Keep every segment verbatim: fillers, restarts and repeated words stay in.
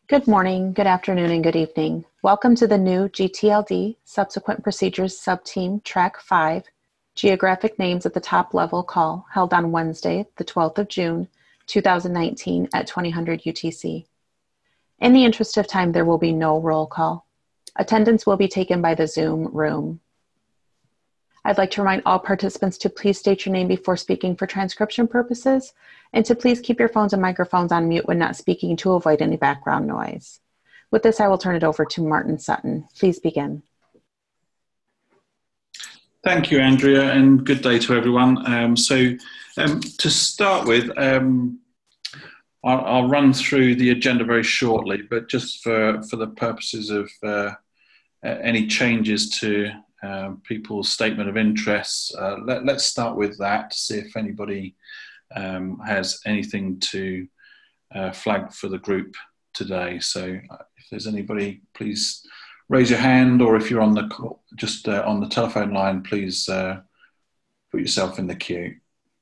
Good morning, good afternoon, and good evening. Welcome to the new G T L D Subsequent Procedures Subteam Track five Geographic Names at the Top Level call held on Wednesday, the twelfth of June, two thousand nineteen at twenty hundred U T C. In the interest of time, there will be no roll call. Attendance will be taken by the Zoom room. I'd like to remind all participants to please state your name before speaking for transcription purposes, and to please keep your phones and microphones on mute when not speaking to avoid any background noise. With this, I will turn it over to Martin Sutton. Please begin. Thank you, Andrea, and good day to everyone. Um, so um, to start with, um, I'll, I'll run through the agenda very shortly, but just for, for the purposes of uh, any changes to Um, people's statement of interests. Uh, let, let's start with that to see if anybody um, has anything to uh, flag for the group today. So uh, if there's anybody, please raise your hand, or if you're on the call, just uh, on the telephone line, please uh, put yourself in the queue.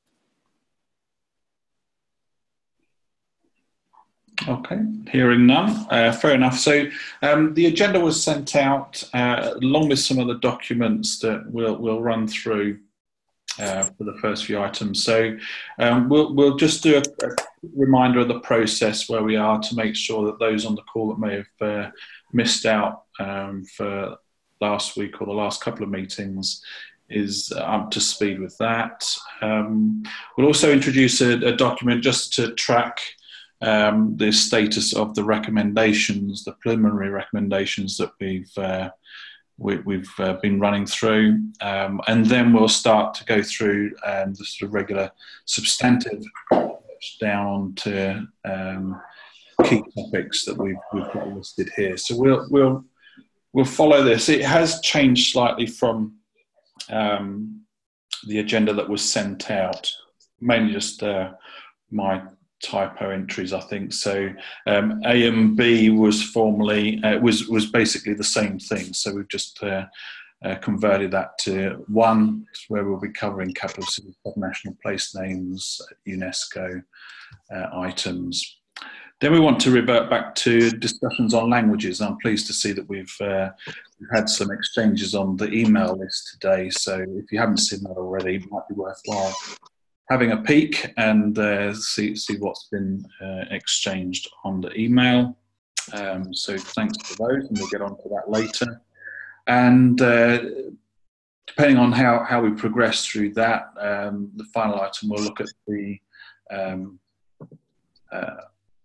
Okay, hearing none, uh, fair enough. So um, the agenda was sent out uh, along with some of the documents that we'll, we'll run through uh, for the first few items. So um, we'll, we'll just do a, a reminder of the process where we are to make sure that those on the call that may have uh, missed out um, for last week or the last couple of meetings is up to speed with that. Um, we'll also introduce a, a document just to track Um, the status of the recommendations, the preliminary recommendations that we've uh, we, we've uh, been running through, um, and then we'll start to go through um, the sort of regular substantive down onto um, key topics that we've we've got listed here. So we'll we'll we'll follow this. It has changed slightly from um, the agenda that was sent out, mainly just uh, my typo entries, I think. So um, A and B was formerly uh, was was basically the same thing. So we've just uh, uh, converted that to one, where we'll be covering capital city, national place names, UNESCO uh, items. Then we want to revert back to discussions on languages. I'm pleased to see that we've, uh, we've had some exchanges on the email list today. So if you haven't seen that already, it might be worthwhile having a peek and uh, see, see what's been uh, exchanged on the email. Um, so thanks for those, and we'll get on to that later. And uh, depending on how, how we progress through that, um, the final item will look at the um, uh,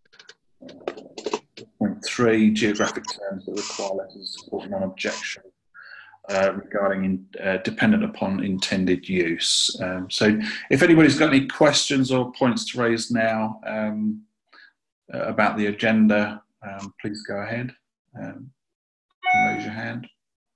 point three, geographic terms that require letters of support, non-objection. Uh, regarding uh, dependent upon intended use. Um, so if anybody's got any questions or points to raise now um, uh, about the agenda, um, please go ahead um, and raise your hand.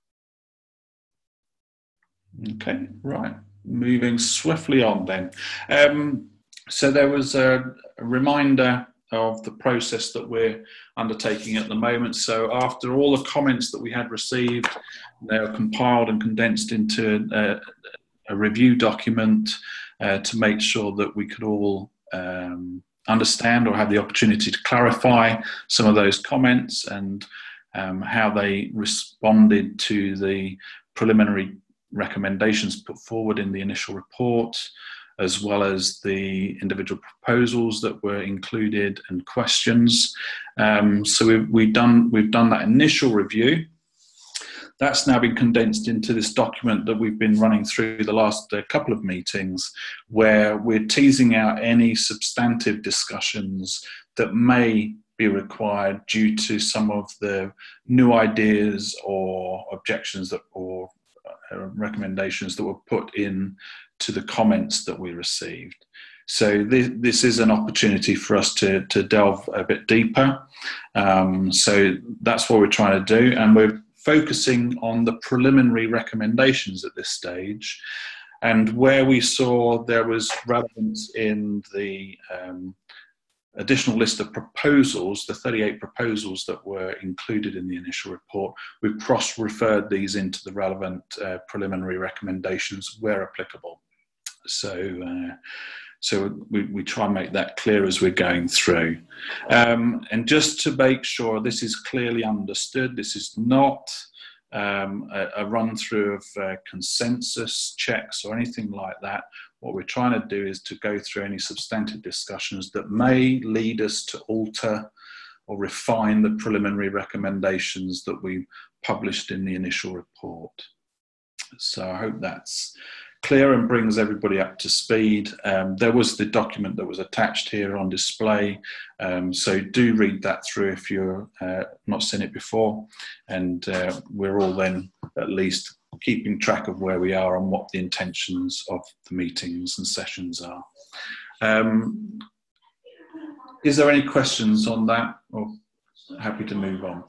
Okay, right, moving swiftly on then. Um, so there was a, a reminder of the process that we're undertaking at the moment. So after all the comments that we had received, they are compiled and condensed into a, a review document uh, to make sure that we could all um, understand or have the opportunity to clarify some of those comments and um, how they responded to the preliminary recommendations put forward in the initial report, as well as the individual proposals that were included and questions. Um, so we've, we've, done, we've done that initial review. That's now been condensed into this document that we've been running through the last uh, couple of meetings, where we're teasing out any substantive discussions that may be required due to some of the new ideas or objections that, or uh, recommendations that were put in to the comments that we received. So this, this is an opportunity for us to, to delve a bit deeper. Um, so that's what we're trying to do, and we're focusing on the preliminary recommendations at this stage, and where we saw there was relevance in the um, additional list of proposals, the thirty-eight proposals that were included in the initial report, we've cross-referred these into the relevant uh, preliminary recommendations where applicable. So uh, So we, we try and make that clear as we're going through. Um, and just to make sure this is clearly understood, this is not um, a, a run through of uh, consensus checks or anything like that. What we're trying to do is to go through any substantive discussions that may lead us to alter or refine the preliminary recommendations that we published in the initial report. So I hope that's clear and brings everybody up to speed. Um, there was the document that was attached here on display, um, so do read that through if you're uh, not seen it before, and uh, we're all then at least keeping track of where we are and what the intentions of the meetings and sessions are. Um, is there any questions on that, or happy to move on?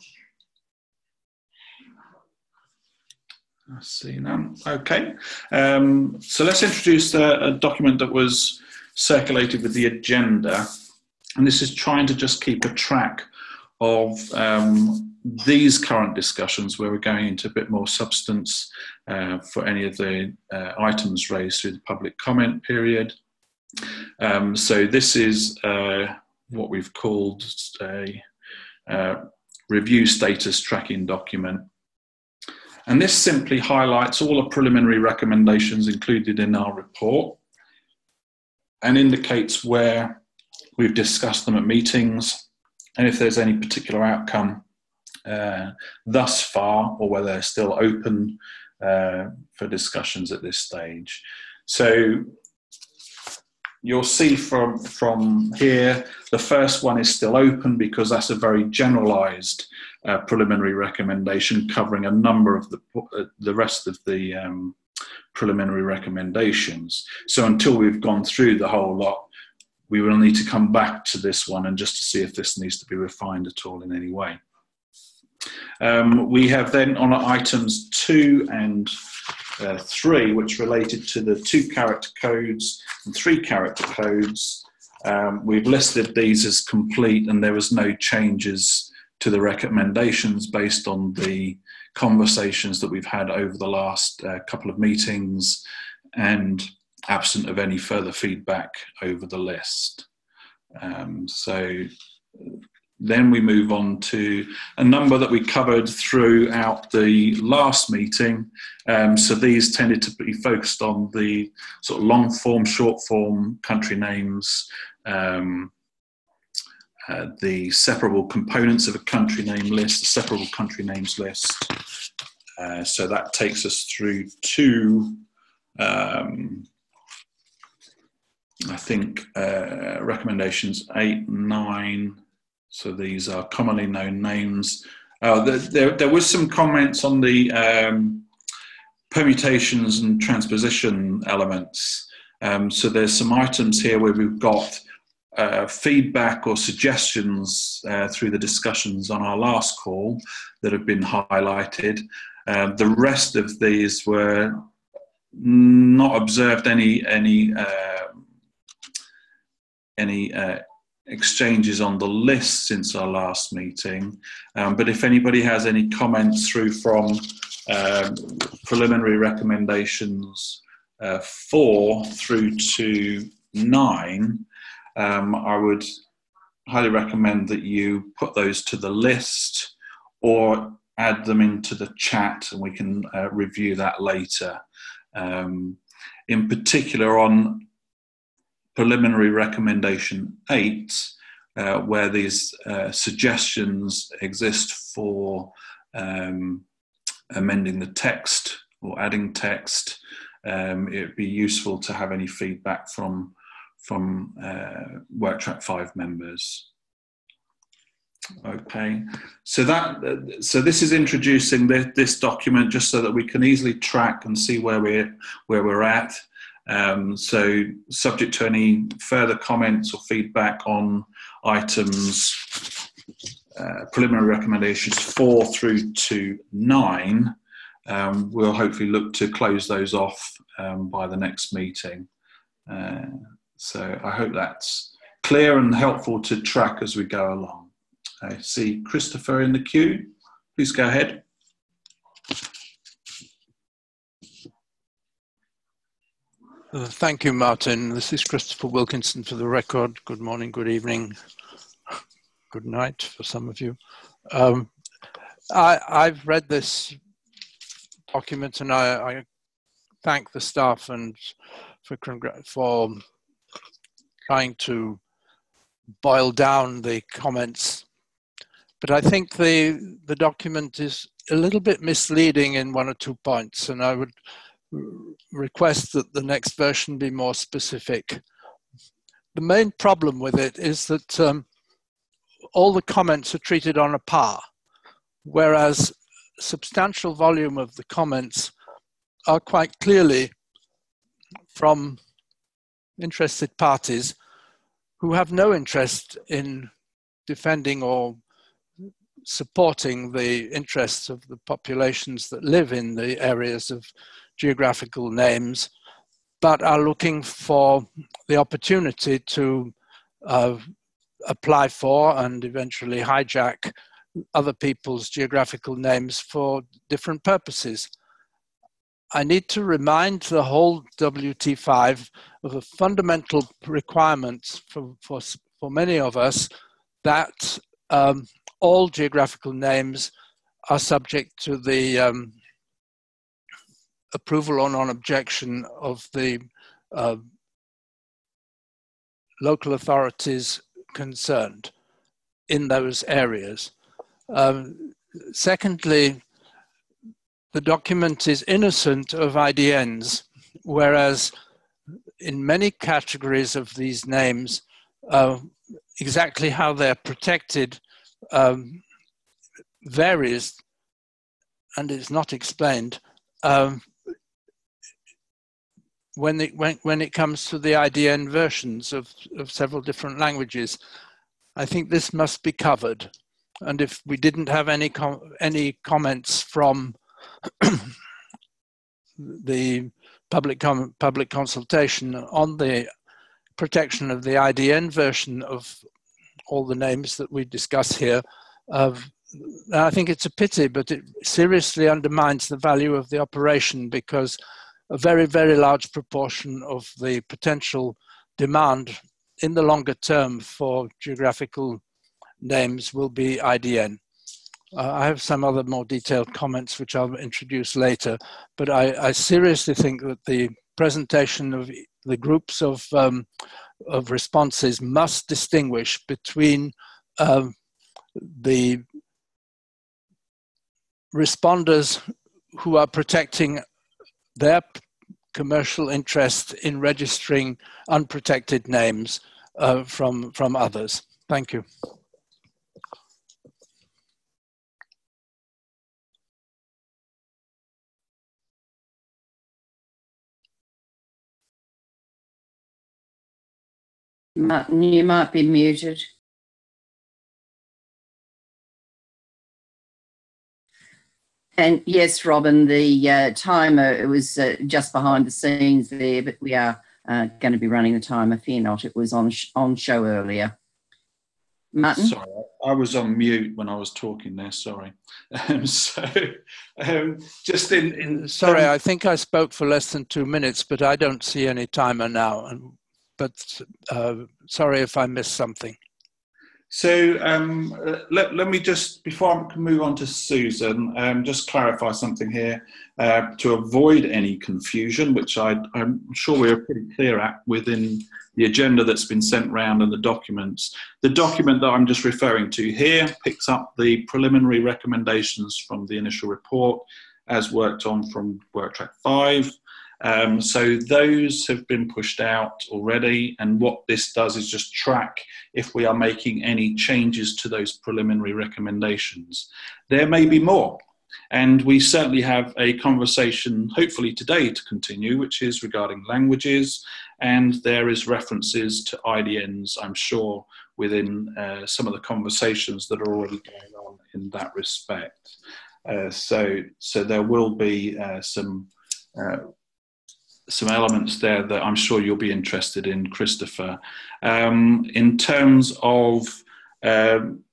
I see none. Okay, um, so let's introduce a, a document that was circulated with the agenda, and this is trying to just keep a track of um, these current discussions where we're going into a bit more substance uh, for any of the uh, items raised through the public comment period. Um, so this is uh, what we've called a uh, review status tracking document. And this simply highlights all the preliminary recommendations included in our report and indicates where we've discussed them at meetings and if there's any particular outcome uh, thus far, or whether they're still open uh, for discussions at this stage. So you'll see from, from here, the first one is still open because that's a very generalised uh, preliminary recommendation covering a number of the, uh, the rest of the um, preliminary recommendations. So until we've gone through the whole lot, we will need to come back to this one and just to see if this needs to be refined at all in any way. Um, we have then on items two and uh, three, which related to the two character codes and three character codes. Um, we've listed these as complete and there was no changes to the recommendations based on the conversations that we've had over the last uh, couple of meetings and absent of any further feedback over the list. Um, so then we move on to a number that we covered throughout the last meeting. Um, so these tended to be focused on the sort of long form, short form country names, um, uh, the separable components of a country name list, the separable country names list. Uh, so that takes us through to, um, I think, uh, recommendations eight, nine. So these are commonly known names. Uh, there, there was some comments on the um, permutations and transposition elements. Um, so there's some items here where we've got uh, feedback or suggestions uh, through the discussions on our last call that have been highlighted. Uh, the rest of these were not observed any any uh, any uh, exchanges on the list since our last meeting, um, but if anybody has any comments through from um, preliminary recommendations uh, four through to nine, um, I would highly recommend that you put those to the list or add them into the chat and we can uh, review that later. Um, in particular on preliminary recommendation eight, uh, where these uh, suggestions exist for um, amending the text or adding text, um, it would be useful to have any feedback from, from uh, Work Track five members. Okay, so that so this is introducing this, this document just so that we can easily track and see where we're where we're at. Um, so subject to any further comments or feedback on items, uh, preliminary recommendations four through to nine, um, we'll hopefully look to close those off um, by the next meeting. Uh, so I hope that's clear and helpful to track as we go along. I see Christopher in the queue. Please go ahead. Uh, thank you, Martin. This is Christopher Wilkinson for the record. Good morning, good evening, good night for some of you. Um, I, I've read this document and I, I thank the staff and for, for trying to boil down the comments. But I think the, the document is a little bit misleading in one or two points, and I would request that the next version be more specific. The main problem with it is that um, all the comments are treated on a par, whereas a substantial volume of the comments are quite clearly from interested parties who have no interest in defending or supporting the interests of the populations that live in the areas of geographical names, but are looking for the opportunity to uh, apply for and eventually hijack other people's geographical names for different purposes. I need to remind the whole W T five of a fundamental requirement for, for, for many of us that um, all geographical names are subject to the um, approval or non-objection of the uh, local authorities concerned in those areas. Um, secondly, the document is innocent of I D Ns, whereas in many categories of these names, uh, exactly how they're protected um, varies, and it's not explained um, when, it, when, when it comes to the I D N versions of, of several different languages. I think this must be covered. And if we didn't have any, com any comments from the public, com public consultation on the protection of the I D N version of all the names that we discuss here, uh, I think it's a pity, but it seriously undermines the value of the operation, because a very, very large proportion of the potential demand in the longer term for geographical names will be I D N. Uh, I have some other more detailed comments which I'll introduce later, but I, I seriously think that the presentation of the groups of, um, of responses must distinguish between um, the responders who are protecting their commercial interest in registering unprotected names uh, from, from others. Thank you. Martin, you might be muted. And yes, Robin, the uh, timer, it was uh, just behind the scenes there, but we are uh, going to be running the timer. Fear not, it was on, sh on show earlier. Martin? Sorry, I was on mute when I was talking there, sorry. Um, so, um, just in... in sorry, um, I think I spoke for less than two minutes, but I don't see any timer now. And, but uh, sorry if I missed something. So um, let, let me just, before I can move on to Susan, um, just clarify something here uh, to avoid any confusion, which I, I'm sure we're pretty clear at within the agenda that's been sent round and the documents. The document that I'm just referring to here picks up the preliminary recommendations from the initial report as worked on from Work Track five. Um, so those have been pushed out already, and what this does is just track if we are making any changes to those preliminary recommendations. There may be more, and we certainly have a conversation hopefully today to continue, which is regarding languages, and there is references to I D Ns, I'm sure, within uh, some of the conversations that are already going on in that respect. Uh, so, so there will be uh, some uh, some elements there that I'm sure you'll be interested in, Christopher. Um, in terms of um,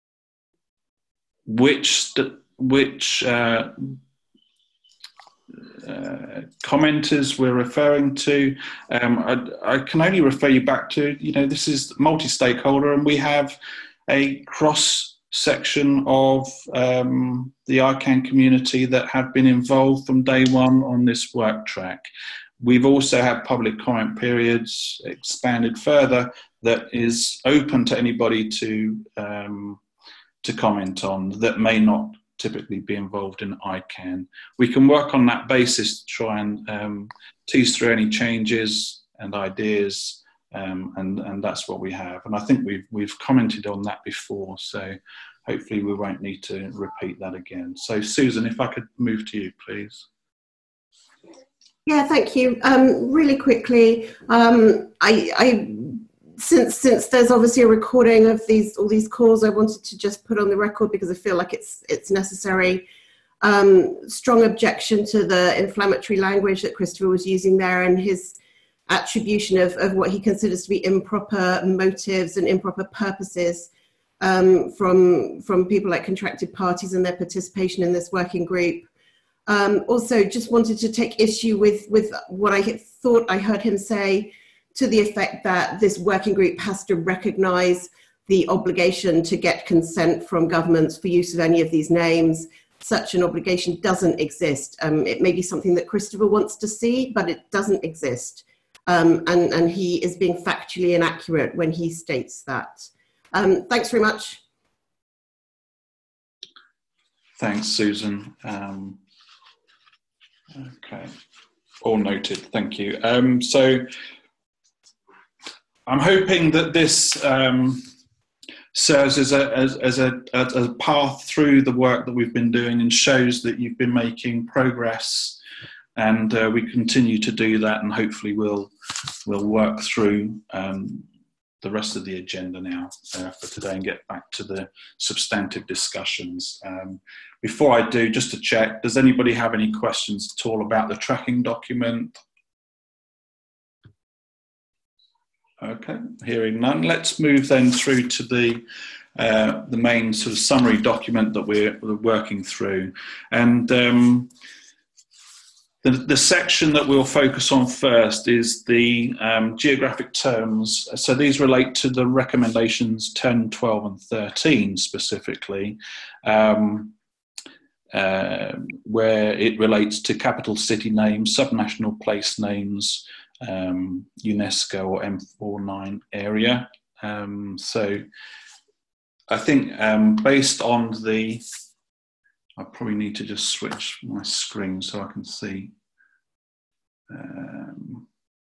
which which uh, uh, commenters we're referring to. Um, I, I can only refer you back to, you know, this is multi-stakeholder, and we have a cross section of um, the I CAN community that have been involved from day one on this work track. We've also had public comment periods expanded further that is open to anybody to um, to comment on that may not typically be involved in I CAN. We can work on that basis to try and um, tease through any changes and ideas, um, and, and that's what we have. And I think we've, we've commented on that before, so hopefully we won't need to repeat that again. So Susan, if I could move to you, please. Yeah, thank you. Um, really quickly, um, I, I Since since there's obviously a recording of these all these calls, I wanted to just put on the record because I feel like it's it's necessary. Um, strong objection to the inflammatory language that Christopher was using there, and his attribution of, of what he considers to be improper motives and improper purposes um, from from people like contracted parties and their participation in this working group. Um, also, just wanted to take issue with with what I thought I heard him say, to the effect that this working group has to recognise the obligation to get consent from governments for use of any of these names. Such an obligation doesn't exist. Um, it may be something that Christopher wants to see, but it doesn't exist. Um, and, and he is being factually inaccurate when he states that. Um, thanks very much. Thanks, Susan. Um, okay, all noted, thank you. Um, so, I'm hoping that this um, serves as a, as, as, a, as a path through the work that we've been doing and shows that you've been making progress, and uh, we continue to do that, and hopefully we'll, we'll work through um, the rest of the agenda now uh, for today and get back to the substantive discussions. Um, before I do, just to check, does anybody have any questions at all about the tracking document? Okay, hearing none. Let's move then through to the uh, the main sort of summary document that we're, we're working through, and um, the the section that we'll focus on first is the um, geographic terms. So these relate to the recommendations ten, twelve, and thirteen specifically, um, uh, where it relates to capital city names, subnational place names, Um, UNESCO or M forty-nine area. Um, so I think um, based on the, I probably need to just switch my screen so I can see. Um,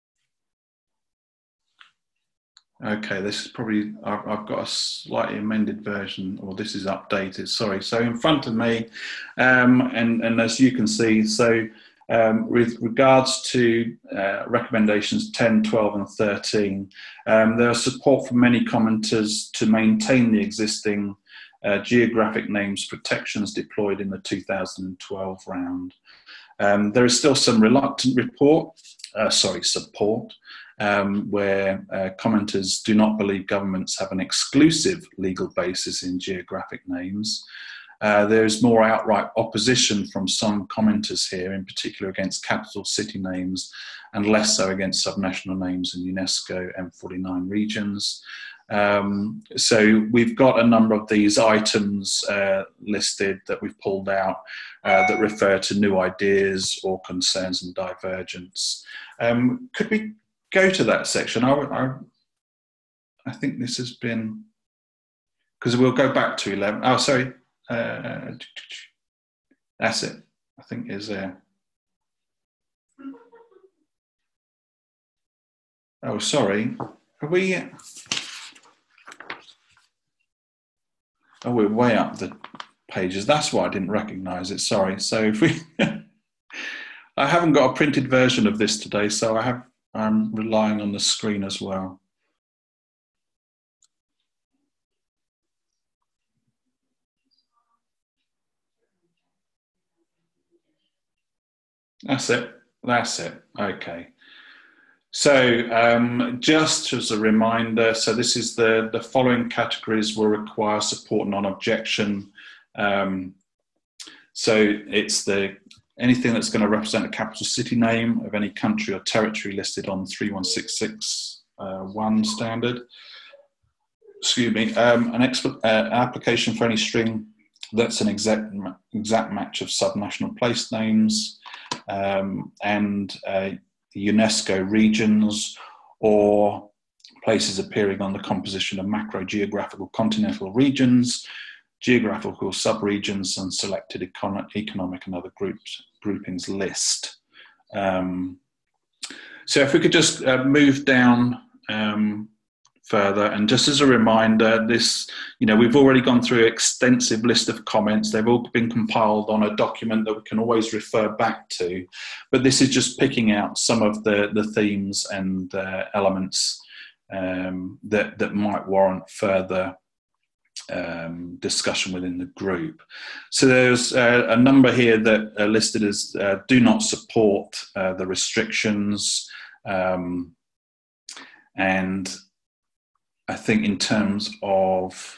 okay, this is probably, I've, I've got a slightly amended version, or this is updated, sorry. So in front of me, um, and, and as you can see, so Um, with regards to uh, recommendations ten, twelve and thirteen, um, there is support from many commenters to maintain the existing uh, geographic names protections deployed in the two thousand twelve round. Um, there is still some reluctant report, uh, sorry, support, um, where uh, commenters do not believe governments have an exclusive legal basis in geographic names. Uh, there is more outright opposition from some commenters here, in particular against capital city names, and less so against subnational names in UNESCO M forty-nine regions. Um, so we've got a number of these items uh, listed that we've pulled out uh, that refer to new ideas or concerns and divergence. Um, could we go to that section? I, I, I think this has been, because we'll go back to eleven. Oh, sorry. Uh, that's it, I think is there. Oh, sorry. Are we? Oh, we're way up the pages. That's why I didn't recognise it. Sorry. So if we, I haven't got a printed version of this today, so I have. I'm relying on the screen as well. That's it. That's it. Okay. So um, just as a reminder, so this is the, the following categories will require support and non-objection. Um, so it's the anything that's going to represent a capital city name of any country or territory listed on three one six six one standard. Excuse me, um, an exp- uh, application for any string that's an exact, exact match of subnational place names um, and uh, UNESCO regions or places appearing on the composition of macro geographical continental regions, geographical subregions, and selected econ- economic and other groups groupings list. Um, so if we could just uh, move down um, further, and just as a reminder, this, you know, we've already gone through an extensive list of comments. They've all been compiled on a document that we can always refer back to, but this is just picking out some of the, the themes and uh, elements um, that, that might warrant further um, discussion within the group. So there's uh, a number here that are listed as uh, do not support uh, the restrictions, um, and I think in terms of,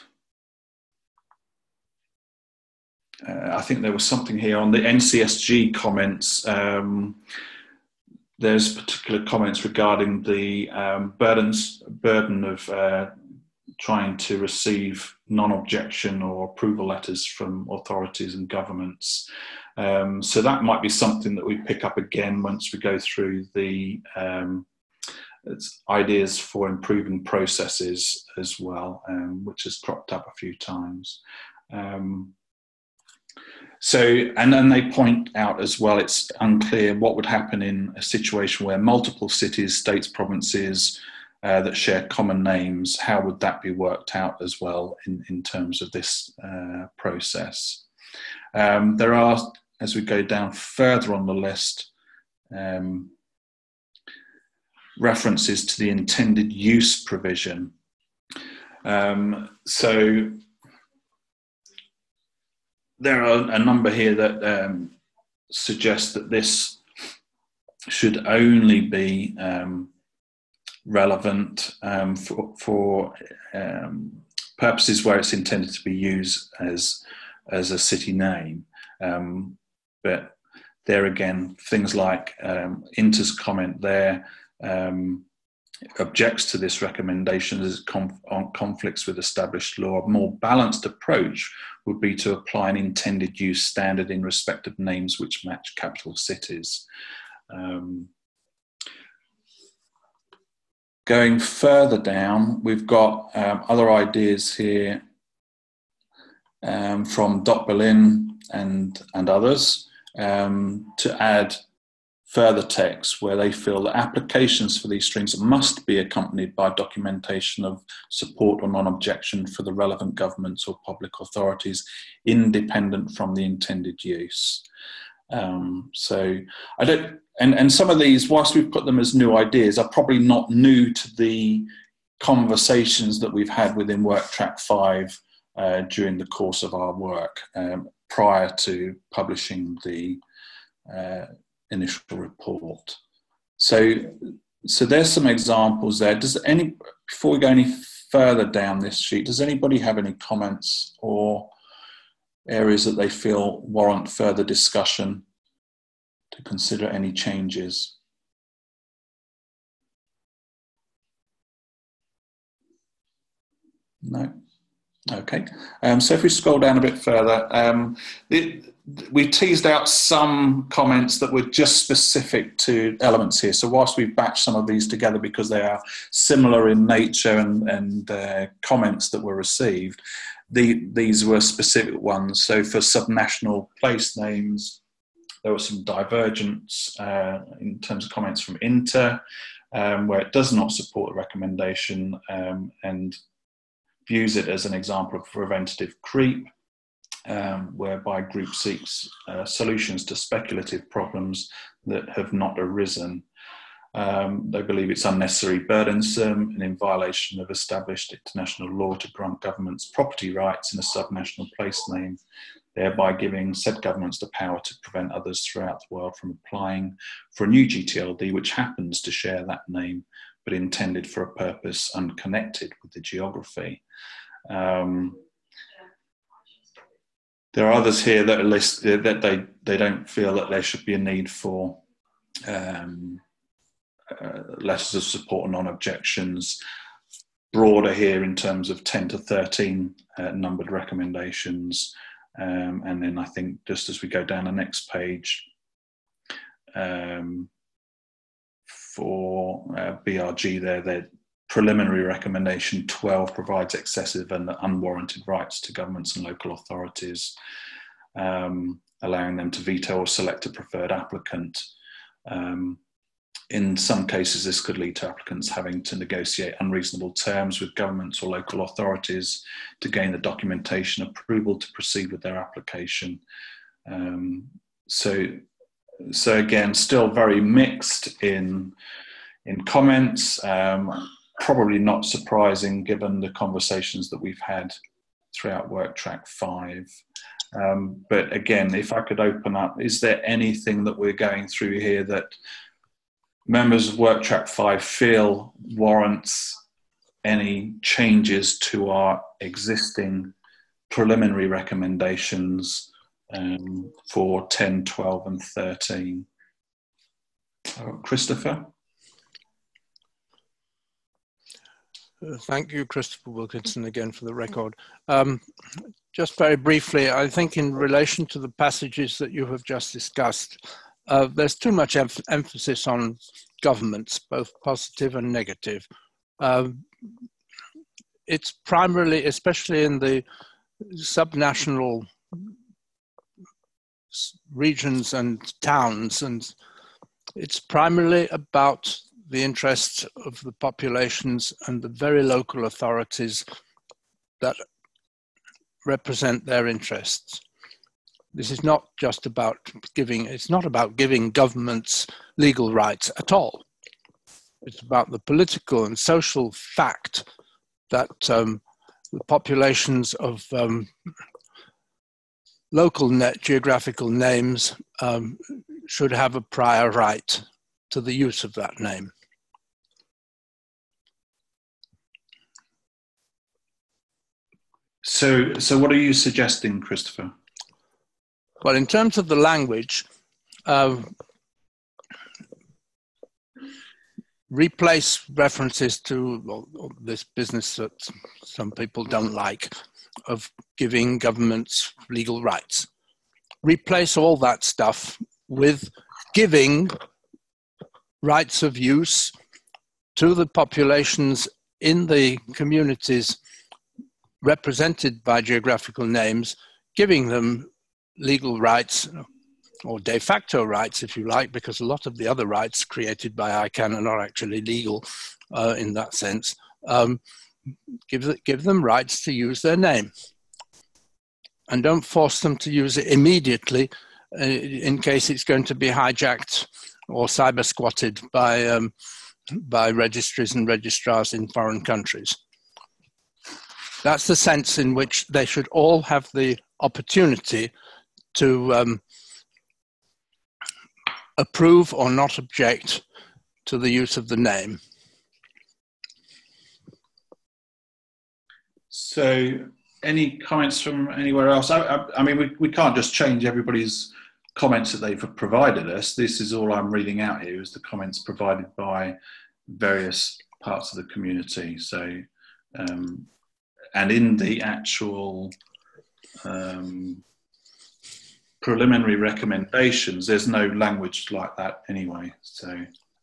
uh, I think there was something here on the N C S G comments. Um, there's particular comments regarding the um, burdens, burden of uh, trying to receive non-objection or approval letters from authorities and governments. Um, so that might be something that we pick up again once we go through the um, It's ideas for improving processes as well, um, which has cropped up a few times. Um, so, and then they point out as well, it's unclear what would happen in a situation where multiple cities, states, provinces uh, that share common names, how would that be worked out as well in, in terms of this uh, process? Um, there are, as we go down further on the list, um, references to the intended use provision. Um, so there are a number here that um, suggest that this should only be um, relevant um, for, for um, purposes where it's intended to be used as, as a city name. Um, but there again, things like um, Inter's comment there, Um, objects to this recommendation as it conf- on conflicts with established law. A more balanced approach would be to apply an intended use standard in respect of names which match capital cities. Um, going further down, we've got um, other ideas here um, from Dot Berlin and, and others um, to add further text where they feel that applications for these strings must be accompanied by documentation of support or non-objection for the relevant governments or public authorities independent from the intended use. Um, so I don't, and, and some of these, whilst we've put them as new ideas, are probably not new to the conversations that we've had within Work Track five uh, during the course of our work um, prior to publishing the uh, initial report. So, so there's some examples there. Does any, before we go any further down this sheet, does anybody have any comments or areas that they feel warrant further discussion to consider any changes? No? Okay. Um, so if we scroll down a bit further, um, it, we teased out some comments that were just specific to elements here. So whilst we've batched some of these together because they are similar in nature and, and uh, comments that were received, the, these were specific ones. So for subnational place names, there was some divergence uh, in terms of comments from Inter, um, where it does not support the recommendation um, and views it as an example of preventative creep, um, whereby group seeks uh, solutions to speculative problems that have not arisen. Um, they believe it's unnecessary, burdensome, and in violation of established international law to grant governments property rights in a subnational place name, thereby giving said governments the power to prevent others throughout the world from applying for a new G T L D which happens to share that name, but intended for a purpose unconnected with the geography. Um, there are others here that are listed that they, they don't feel that there should be a need for um, uh, letters of support and non-objections. Broader here in terms of ten to thirteen uh, numbered recommendations. Um, and then I think just as we go down the next page, um, for uh, B R G there, their preliminary recommendation twelve provides excessive and unwarranted rights to governments and local authorities, um, allowing them to veto or select a preferred applicant. Um, in some cases, this could lead to applicants having to negotiate unreasonable terms with governments or local authorities to gain the documentation approval to proceed with their application. Um, so, so again, still very mixed in, in comments, um, probably not surprising given the conversations that we've had throughout Work Track five. Um, but again, if I could open up, is there anything that we're going through here that members of Work Track five feel warrants any changes to our existing preliminary recommendations um, for ten, twelve and thirteen? Uh, Christopher? Uh, thank you, Christopher Wilkinson, again for the record. Um, just very briefly, I think in relation to the passages that you have just discussed, uh, there's too much em emphasis on governments, both positive and negative. Um, it's primarily, especially in the subnational regions and towns, and it's primarily about the interests of the populations and the very local authorities that represent their interests. This is not just about giving, it's not about giving governments legal rights at all. It's about the political and social fact that um, the populations of um, local net geographical names um, should have a prior right to the use of that name. So, so what are you suggesting, Christopher? Well, in terms of the language, uh, replace references to this business that some people don't like of giving governments legal rights. Replace all that stuff with giving rights of use to the populations in the communities represented by geographical names, giving them legal rights, or de facto rights, if you like, because a lot of the other rights created by I CANN are not actually legal uh, in that sense. Um, give, give them rights to use their name. And don't force them to use it immediately uh, in case it's going to be hijacked or cyber squatted by, um, by registries and registrars in foreign countries. That's the sense in which they should all have the opportunity to um, approve or not object to the use of the name. So, any comments from anywhere else? I, I, I mean, we, we can't just change everybody's comments that they've provided us. This is all I'm reading out here is the comments provided by various parts of the community. So, um, and in the actual um, preliminary recommendations, there's no language like that anyway. So,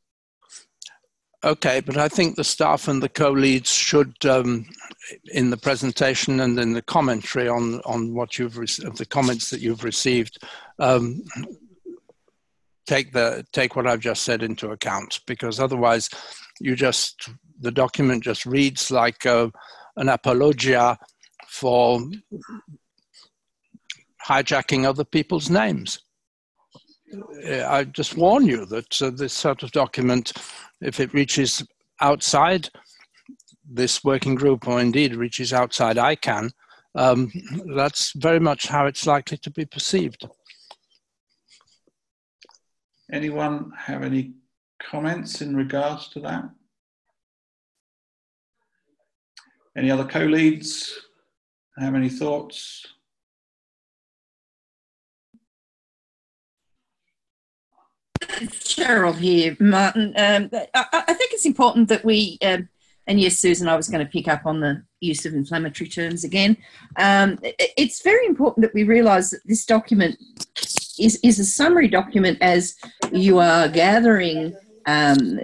okay, but I think the staff and the co-leads should, um, in the presentation and in the commentary on on what you've of the comments that you've received, um, take the take what I've just said into account, because otherwise, you just the document just reads like a, an apologia for hijacking other people's names. I just warn you that uh, this sort of document, if it reaches outside this working group, or indeed reaches outside I CANN, um, that's very much how it's likely to be perceived. anyone have any comments in regards to that? Any other co-leads have any thoughts? Cheryl here, Martin. Um, I, I think it's important that we, um, and yes, Susan, I was going to pick up on the use of inflammatory terms again. Um, it, it's very important that we realise that this document is, is a summary document as you are gathering um,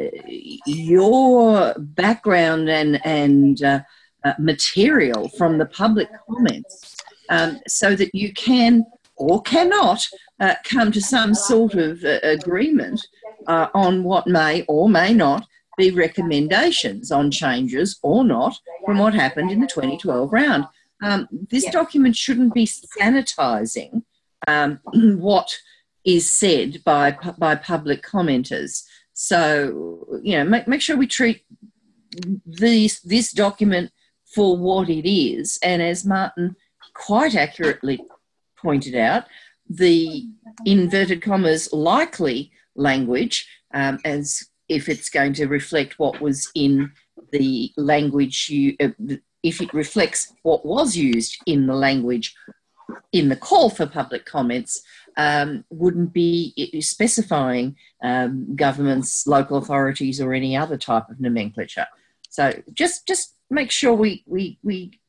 your background and, and uh, uh, material from the public comments um, so that you can or cannot uh, come to some sort of uh, agreement uh, on what may or may not be recommendations on changes or not from what happened in the twenty twelve round. Um, this yeah. document shouldn't be sanitising um, what is said by, by public commenters. So, you know, make, make sure we treat these, this document for what it is. And as Martin quite accurately pointed out, the inverted commas likely language, um, as if it's going to reflect what was in the language, you, uh, if it reflects what was used in the language in the call for public comments, um, wouldn't be specifying um, governments, local authorities or any other type of nomenclature. So just, just make sure we, we, we,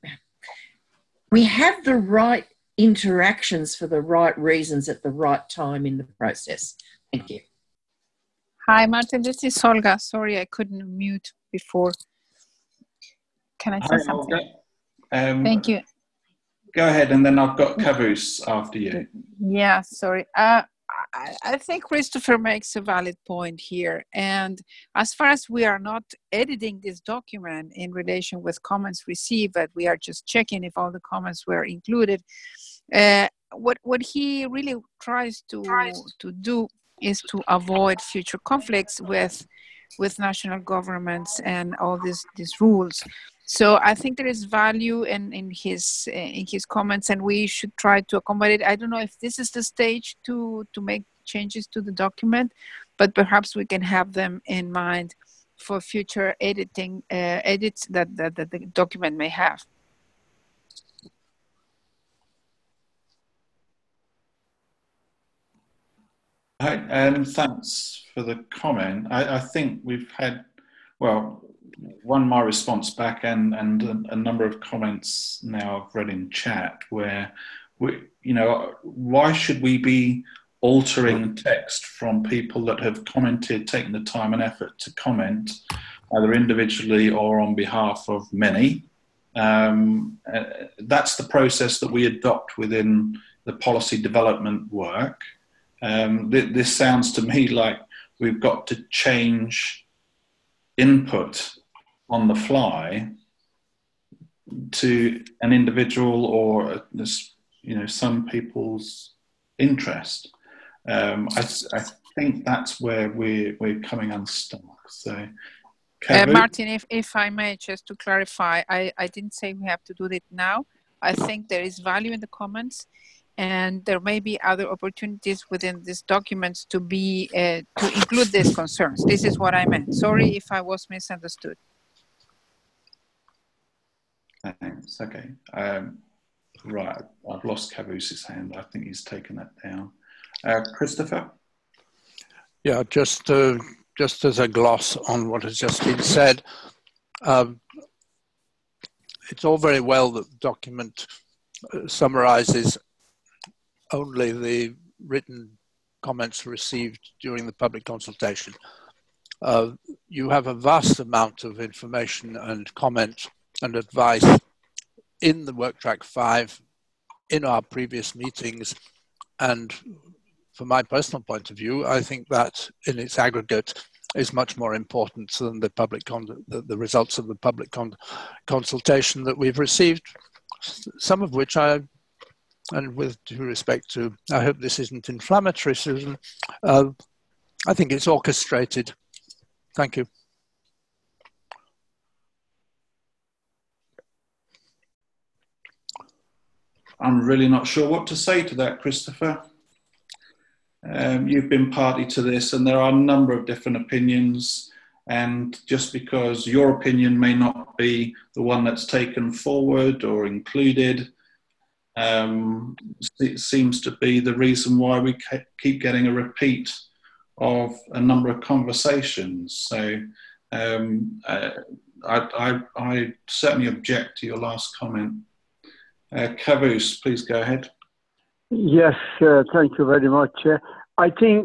we have the right interactions for the right reasons at the right time in the process. Thank you. Hi, Martin. This is Olga. Sorry, I couldn't mute before. Can I say Hi, something? Olga. Um, Thank you. Go ahead, and then I've got Kavus after you. Yeah, sorry. Uh, I, I think Christopher makes a valid point here. And as far as we are not editing this document in relation with comments received, but we are just checking if all the comments were included, uh, what, what he really tries to, to do is to avoid future conflicts with, with national governments and all these, these rules. So I think there is value in, in his in his comments, and we should try to accommodate. I don't know if this is the stage to, to make changes to the document, but perhaps we can have them in mind for future editing uh, edits that, that, that the document may have. Hi, um, thanks for the comment. I, I think we've had, well, one, my response back and, and a, a number of comments now I've read in chat where, we, you know, why should we be altering text from people that have commented, taken the time and effort to comment, either individually or on behalf of many? Um, uh, that's the process that we adopt within the policy development work. Um, th this sounds to me like we've got to change input on the fly to an individual or this, you know, some people's interest. Um, I, I think that's where we're we're coming unstuck. So, uh, Martin, if if I may, just to clarify, I I didn't say we have to do it now. I think there is value in the comments, and there may be other opportunities within these documents to be uh, to include these concerns. This is what I meant. Sorry if I was misunderstood. Thanks. Okay. Um, right. I've lost Kavus's hand. I think he's taken that down. Uh, Christopher? Yeah, just uh, just as a gloss on what has just been said, um, it's all very well that the document uh, summarises only the written comments received during the public consultation. Uh, you have a vast amount of information and comment and advice in the Work Track five, in our previous meetings, and from my personal point of view, I think that in its aggregate is much more important than the public con the, the results of the public con consultation that we've received, some of which I, and with due respect to, I hope this isn't inflammatory, Susan, uh, I think it's orchestrated. Thank you. I'm really not sure what to say to that, Christopher. Um, you've been party to this, and there are a number of different opinions, and just because your opinion may not be the one that's taken forward or included, um, it seems to be the reason why we keep getting a repeat of a number of conversations. So um, uh, I, I, I certainly object to your last comment. Uh, Kavus, please go ahead. Yes, uh, thank you very much. Uh, I think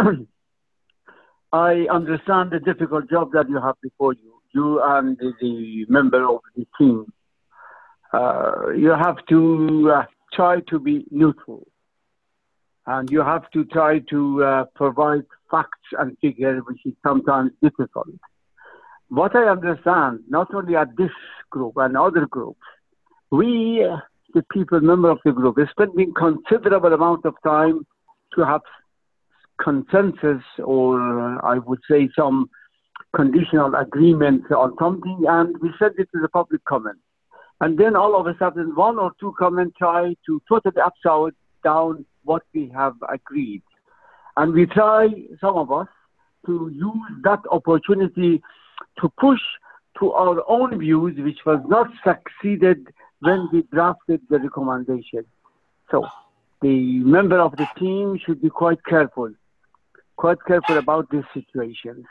I understand the difficult job that you have before you, you and the, the member of the team. Uh, you have to uh, try to be neutral, and you have to try to uh, provide facts and figures, which is sometimes difficult. What I understand, not only at this group and other groups, we, uh, the people, member of the group, is spending considerable amount of time to have consensus, or uh, I would say some conditional agreement on something, and we send it to the public comment. And then all of a sudden, one or two comments try to totally upside down what we have agreed. And we try, some of us, to use that opportunity to push to our own views, which was not succeeded when we drafted the recommendation. So the member of the team should be quite careful, quite careful about these situations.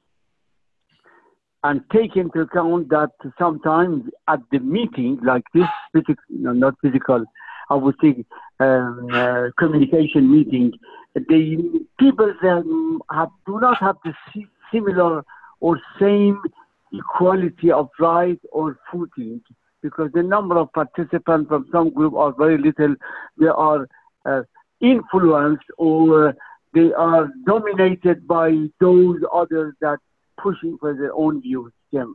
And take into account that sometimes at the meeting, like this, physical, no, not physical, I would say um, uh, communication meeting, the people that have, do not have the similar or same equality of right or footing, because the number of participants from some group are very little. They are uh, influenced, or they are dominated by those others that pushing for their own views.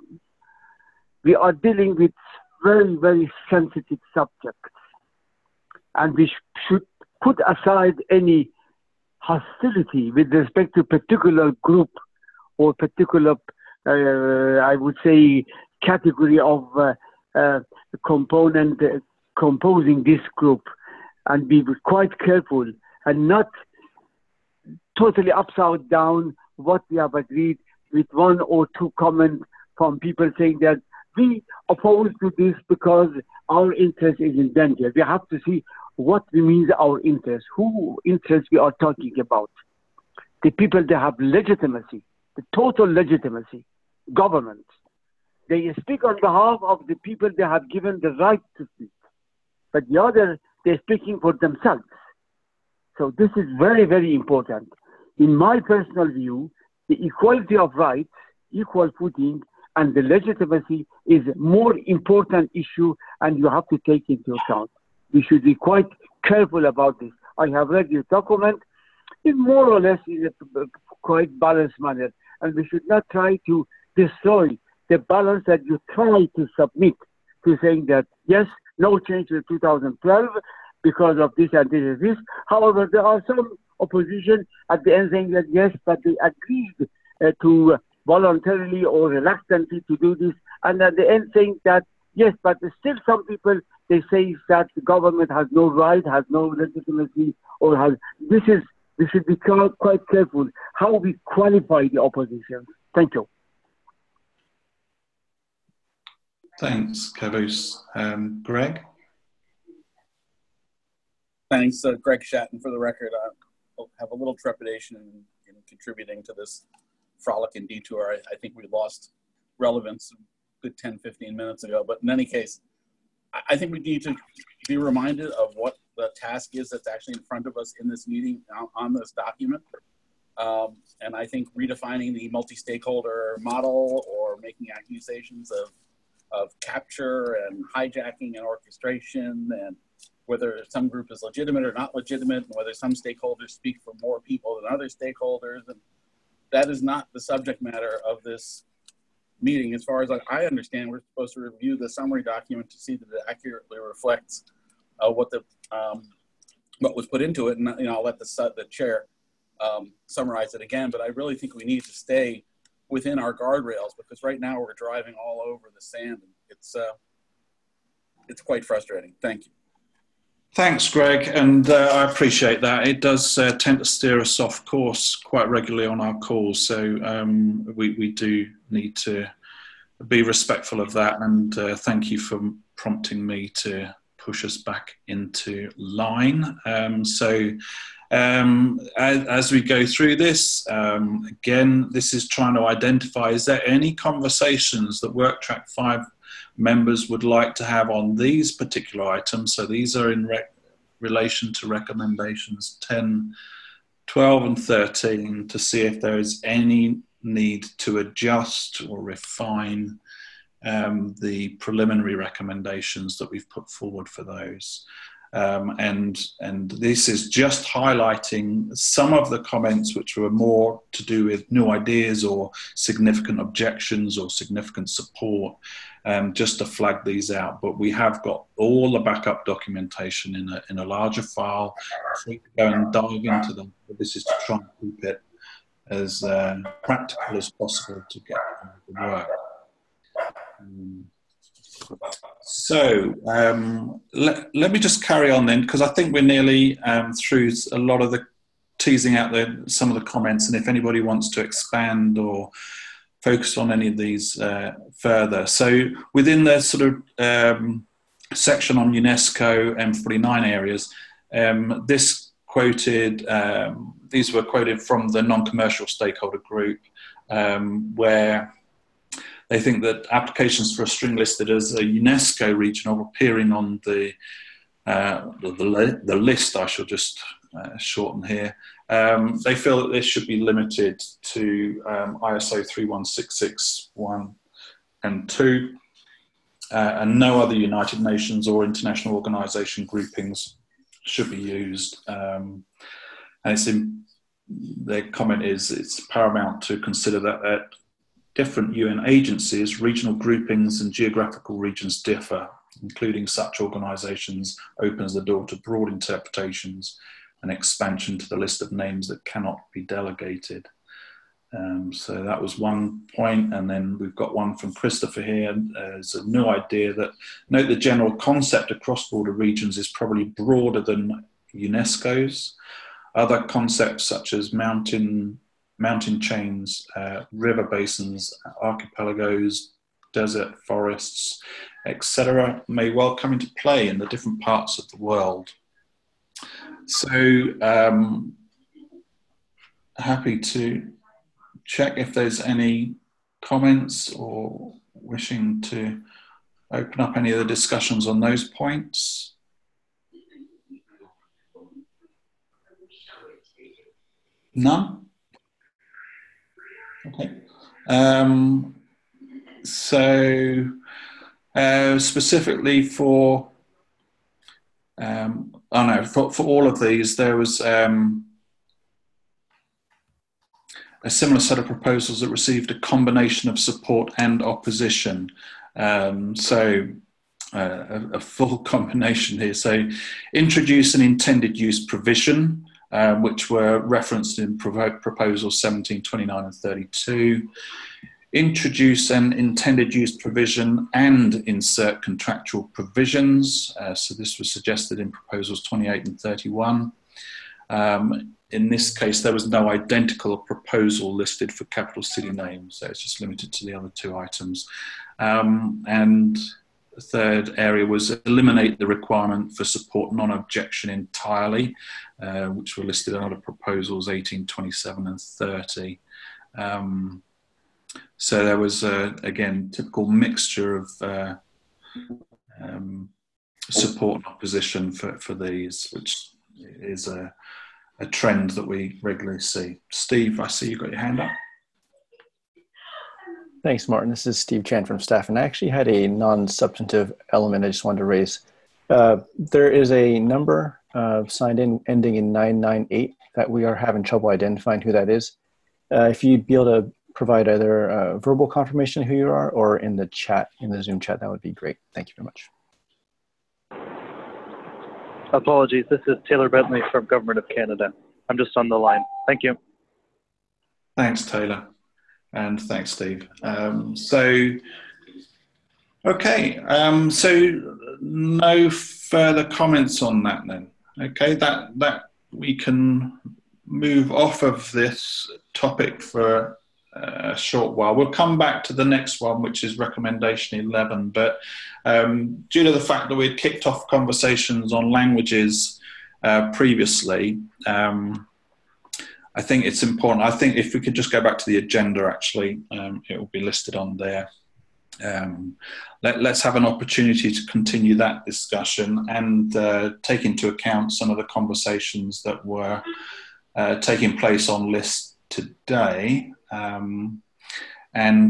We are dealing with very, very sensitive subjects, and we sh should put aside any hostility with respect to particular group or particular, uh, I would say, category of uh, uh, component uh, composing this group, and be quite careful and not totally upside down what we have agreed, with one or two comments from people saying that we oppose to this because our interest is in danger. We have to see what means our interest, who interest we are talking about. The people that have legitimacy, the total legitimacy, government. They speak on behalf of the people they have given the right to speak. But the other, they're speaking for themselves. So this is very, very important. In my personal view, the equality of rights, equal footing, and the legitimacy is a more important issue, and you have to take into account. We should be quite careful about this. I have read your document. It more or less is a quite balanced manner, and we should not try to destroy the balance that you try to submit to saying that, yes, no change to two thousand twelve because of this and this and this. However, there are some opposition at the end saying that yes, but they agreed uh, to voluntarily or reluctantly to do this, and at the end saying that yes, but still some people, they say that the government has no right, has no legitimacy, or has, this is, we should be quite careful how we qualify the opposition. Thank you. Thanks, Kavus. Um, Greg? Thanks, uh, Greg Shatton, for the record. I have a little trepidation in, in contributing to this frolic and detour. I, I think we lost relevance a good ten, fifteen minutes ago. But in any case, I, I think we need to be reminded of what the task is that's actually in front of us in this meeting on, on this document. Um, and I think redefining the multi-stakeholder model or making accusations of, of capture and hijacking and orchestration, and whether some group is legitimate or not legitimate, and whether some stakeholders speak for more people than other stakeholders. And that is not the subject matter of this meeting. As far as I understand, we're supposed to review the summary document to see that it accurately reflects uh, what the um, what was put into it. And you know, I'll let the, the chair um, summarize it again, but I really think we need to stay within our guardrails, because right now we're driving all over the sand. And it's, uh, it's quite frustrating. Thank you. Thanks, Greg, and uh, I appreciate that. It does uh, tend to steer us off course quite regularly on our calls, so um, we, we do need to be respectful of that, and uh, thank you for prompting me to push us back into line. Um, so Um, as, as we go through this, um, again, this is trying to identify, is there any conversations that Work Track five members would like to have on these particular items? So these are in rec relation to recommendations ten, twelve and thirteen, to see if there is any need to adjust or refine um, the preliminary recommendations that we've put forward for those. Um, and, and this is just highlighting some of the comments which were more to do with new ideas or significant objections or significant support, um, just to flag these out. But we have got all the backup documentation in a, in a larger file. So we can go and dive into them. But this is to try and keep it as uh, practical as possible to get the work. Um, So um, let, let me just carry on then, because I think we're nearly um, through a lot of the teasing out the, some of the comments, and if anybody wants to expand or focus on any of these uh, further. So within the sort of um, section on UNESCO M forty-nine areas, um, this quoted, um, these were quoted from the non-commercial stakeholder group, um, where they think that applications for a string listed as a UNESCO region or appearing on the, uh, the, the, the list, I shall just uh, shorten here, um, they feel that this should be limited to um, I S O three one six six one and two, uh, and no other United Nations or international organisation groupings should be used. Um, and it's in, their comment is it's paramount to consider that at different U N agencies, regional groupings and geographical regions differ. Including such organisations opens the door to broad interpretations and expansion to the list of names that cannot be delegated. Um, so that was one point, and then we've got one from Christopher here. Uh, it's a new idea that, note the general concept of cross-border regions is probably broader than UNESCO's. Other concepts such as mountain mountain chains, uh, river basins, archipelagos, desert forests, et cetera may well come into play in the different parts of the world. So um, happy to check if there's any comments or wishing to open up any of the discussions on those points. None? Okay. Um, so uh, specifically for, um, oh no, for, for all of these, there was um, a similar set of proposals that received a combination of support and opposition. Um, so uh, a, a full combination here. So introduce an intended use provision, Uh, which were referenced in proposals seventeen, twenty-nine and thirty-two. Introduce an intended use provision and insert contractual provisions. Uh, so this was suggested in proposals twenty-eight and thirty-one. Um, in this case, there was no identical proposal listed for capital city names, so it's just limited to the other two items. Um, and the third area was eliminate the requirement for support non-objection entirely, uh, which were listed in other proposals eighteen, twenty-seven and thirty. Um, so there was, uh, again, typical mixture of uh, um, support and opposition for, for these, which is a, a trend that we regularly see. Steve, I see you've got your hand up. Thanks, Martin. This is Steve Chan from staff, and I actually had a non-substantive element I just wanted to raise. Uh, there is a number uh, signed in ending in nine nine eight that we are having trouble identifying who that is. Uh, if you'd be able to provide either uh, verbal confirmation of who you are or in the chat, in the Zoom chat, that would be great. Thank you very much. Apologies. This is Taylor Bentley from Government of Canada. I'm just on the line. Thank you. Thanks, Taylor. And thanks, Steve. Um, so, okay, um, so no further comments on that then. Okay, that, that we can move off of this topic for a short while. We'll come back to the next one, which is recommendation eleven. But um, due to the fact that we'd kicked off conversations on languages uh, previously. Um, I think it's important. I think if we could just go back to the agenda, actually, um, it will be listed on there. Um, let, let's have an opportunity to continue that discussion and uh, take into account some of the conversations that were uh, taking place on list today. Um, and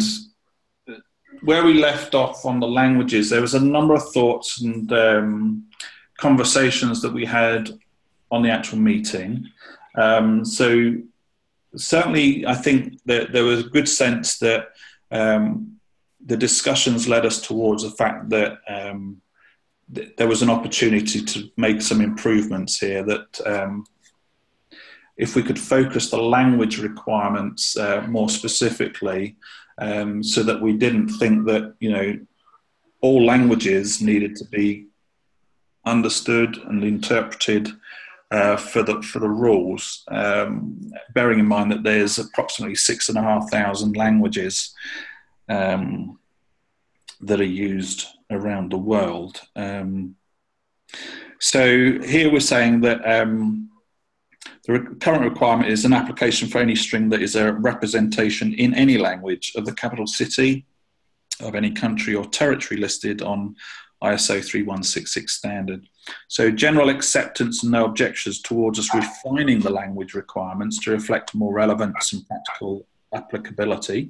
where we left off on the languages, there was a number of thoughts and um, conversations that we had on the actual meeting. Um, so certainly I think that there was a good sense that um, the discussions led us towards the fact that um, th there was an opportunity to make some improvements here, that um, if we could focus the language requirements uh, more specifically, um, so that we didn't think that, you know, all languages needed to be understood and interpreted Uh, for the for the rules, um, bearing in mind that there's approximately six and a half thousand languages um, that are used around the world. Um, so here we're saying that um, the re current requirement is an application for any string that is a representation in any language of the capital city of any country or territory listed on I S O three one six six standard. So general acceptance and no objections towards us refining the language requirements to reflect more relevance and practical applicability.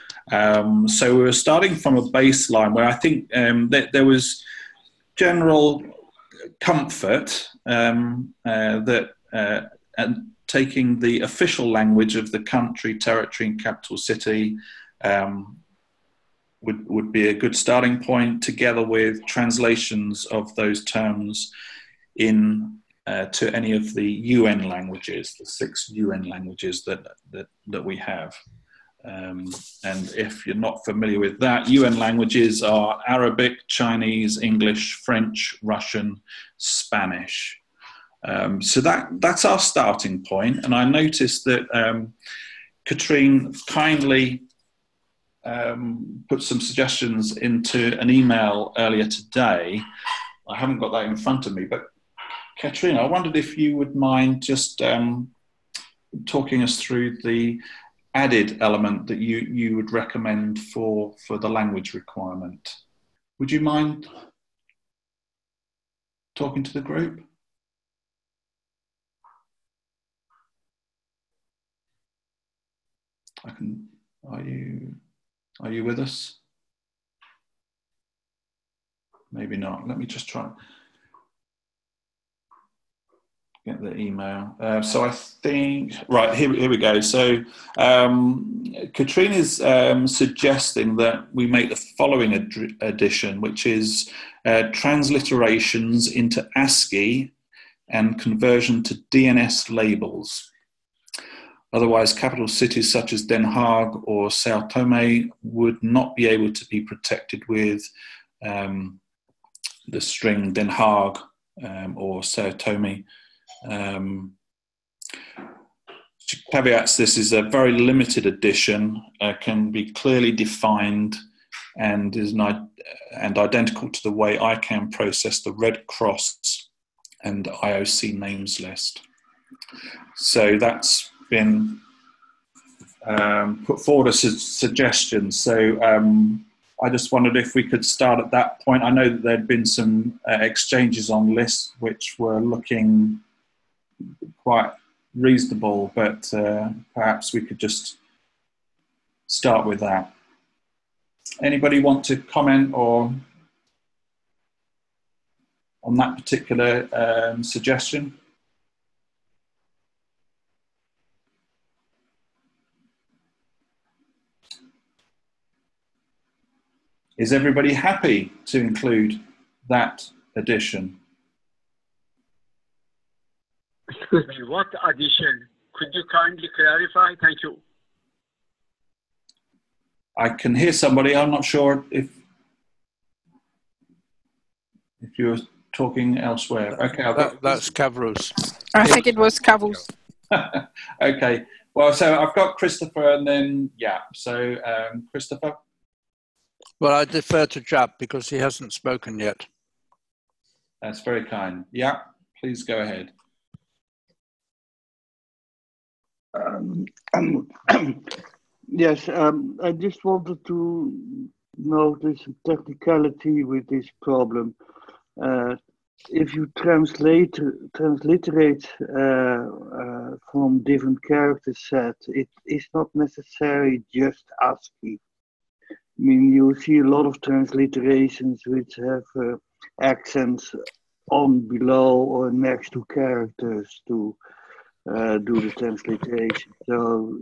Um, so we were starting from a baseline where I think um, that there was general comfort um, uh, that uh, and taking the official language of the country, territory and capital city um, Would, would be a good starting point, together with translations of those terms in uh, to any of the U N languages, the six U N languages that that, that we have. Um, and if you're not familiar with that, U N languages are Arabic, Chinese, English, French, Russian, Spanish. Um, so that that's our starting point. And I noticed that um, Katrine kindly Um, put some suggestions into an email earlier today. I haven't got that in front of me, but Katrina, I wondered if you would mind just um, talking us through the added element that you, you would recommend for, for the language requirement. Would you mind talking to the group? I can, are you... Are you with us? Maybe not. Let me just try get the email. Uh, so I think, right, here, here we go. So um, Katrina is um, suggesting that we make the following ad addition, which is uh, transliterations into ASCII and conversion to D N S labels. Otherwise, capital cities such as Den Haag or Sao Tome would not be able to be protected with um, the string Den Haag um, or Sao Tome. Um, caveats, this is a very limited edition, uh, can be clearly defined and is not, and identical to the way ICANN process the Red Cross and I O C names list. So that's been um, put forward as a suggestion. So um, I just wondered if we could start at that point. I know that there'd been some uh, exchanges on lists which were looking quite reasonable, but uh, perhaps we could just start with that. Anybody want to comment or on that particular um, suggestion? Is everybody happy to include that addition? Excuse me, what addition? Could you kindly clarify? Thank you. I can hear somebody. I'm not sure if if you're talking elsewhere. Okay, I've that, got that's Kavros. I think it was Kavros. Okay. Well, so I've got Christopher and then yeah. So um, Christopher. Well, I defer to Jap because he hasn't spoken yet. That's very kind. Yeah, please go ahead. Um, um, yes, um, I just wanted to notice some technicality with this problem. Uh, if you translate transliterate uh, uh, from different character sets, it is not necessarily just ASCII. I mean, you see a lot of transliterations which have uh, accents on, below, or next to characters to uh, do the transliteration. So,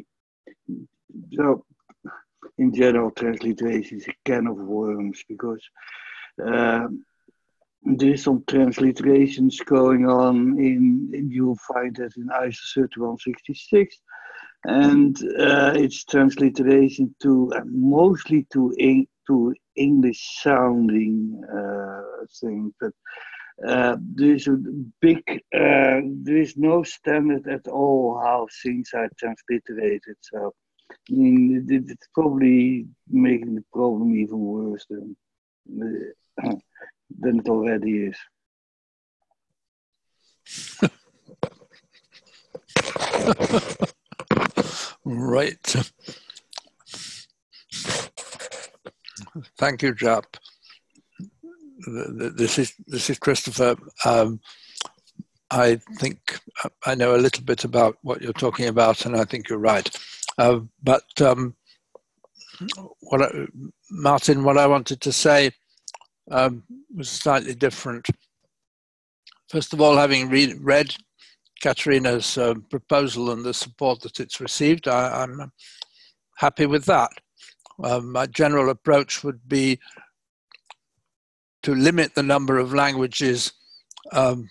so in general, transliteration is a can of worms because uh, there is some transliterations going on in, in you'll find that in I S O thirty-one sixty-six, and uh, it's transliteration to uh, mostly to in, to English sounding uh, thing, but uh, there's a big uh, there is no standard at all how things are transliterated. So I mean, it, it's probably making the problem even worse than. Uh, than it already is. Right. Thank you, Jap. This is this is Christopher. Um, I think I know a little bit about what you're talking about, and I think you're right. Uh, but um, what I, Martin, what I wanted to say um, was slightly different. First of all, having read, read Katerina's uh, proposal and the support that it's received, I, I'm happy with that. Um, my general approach would be to limit the number of languages um,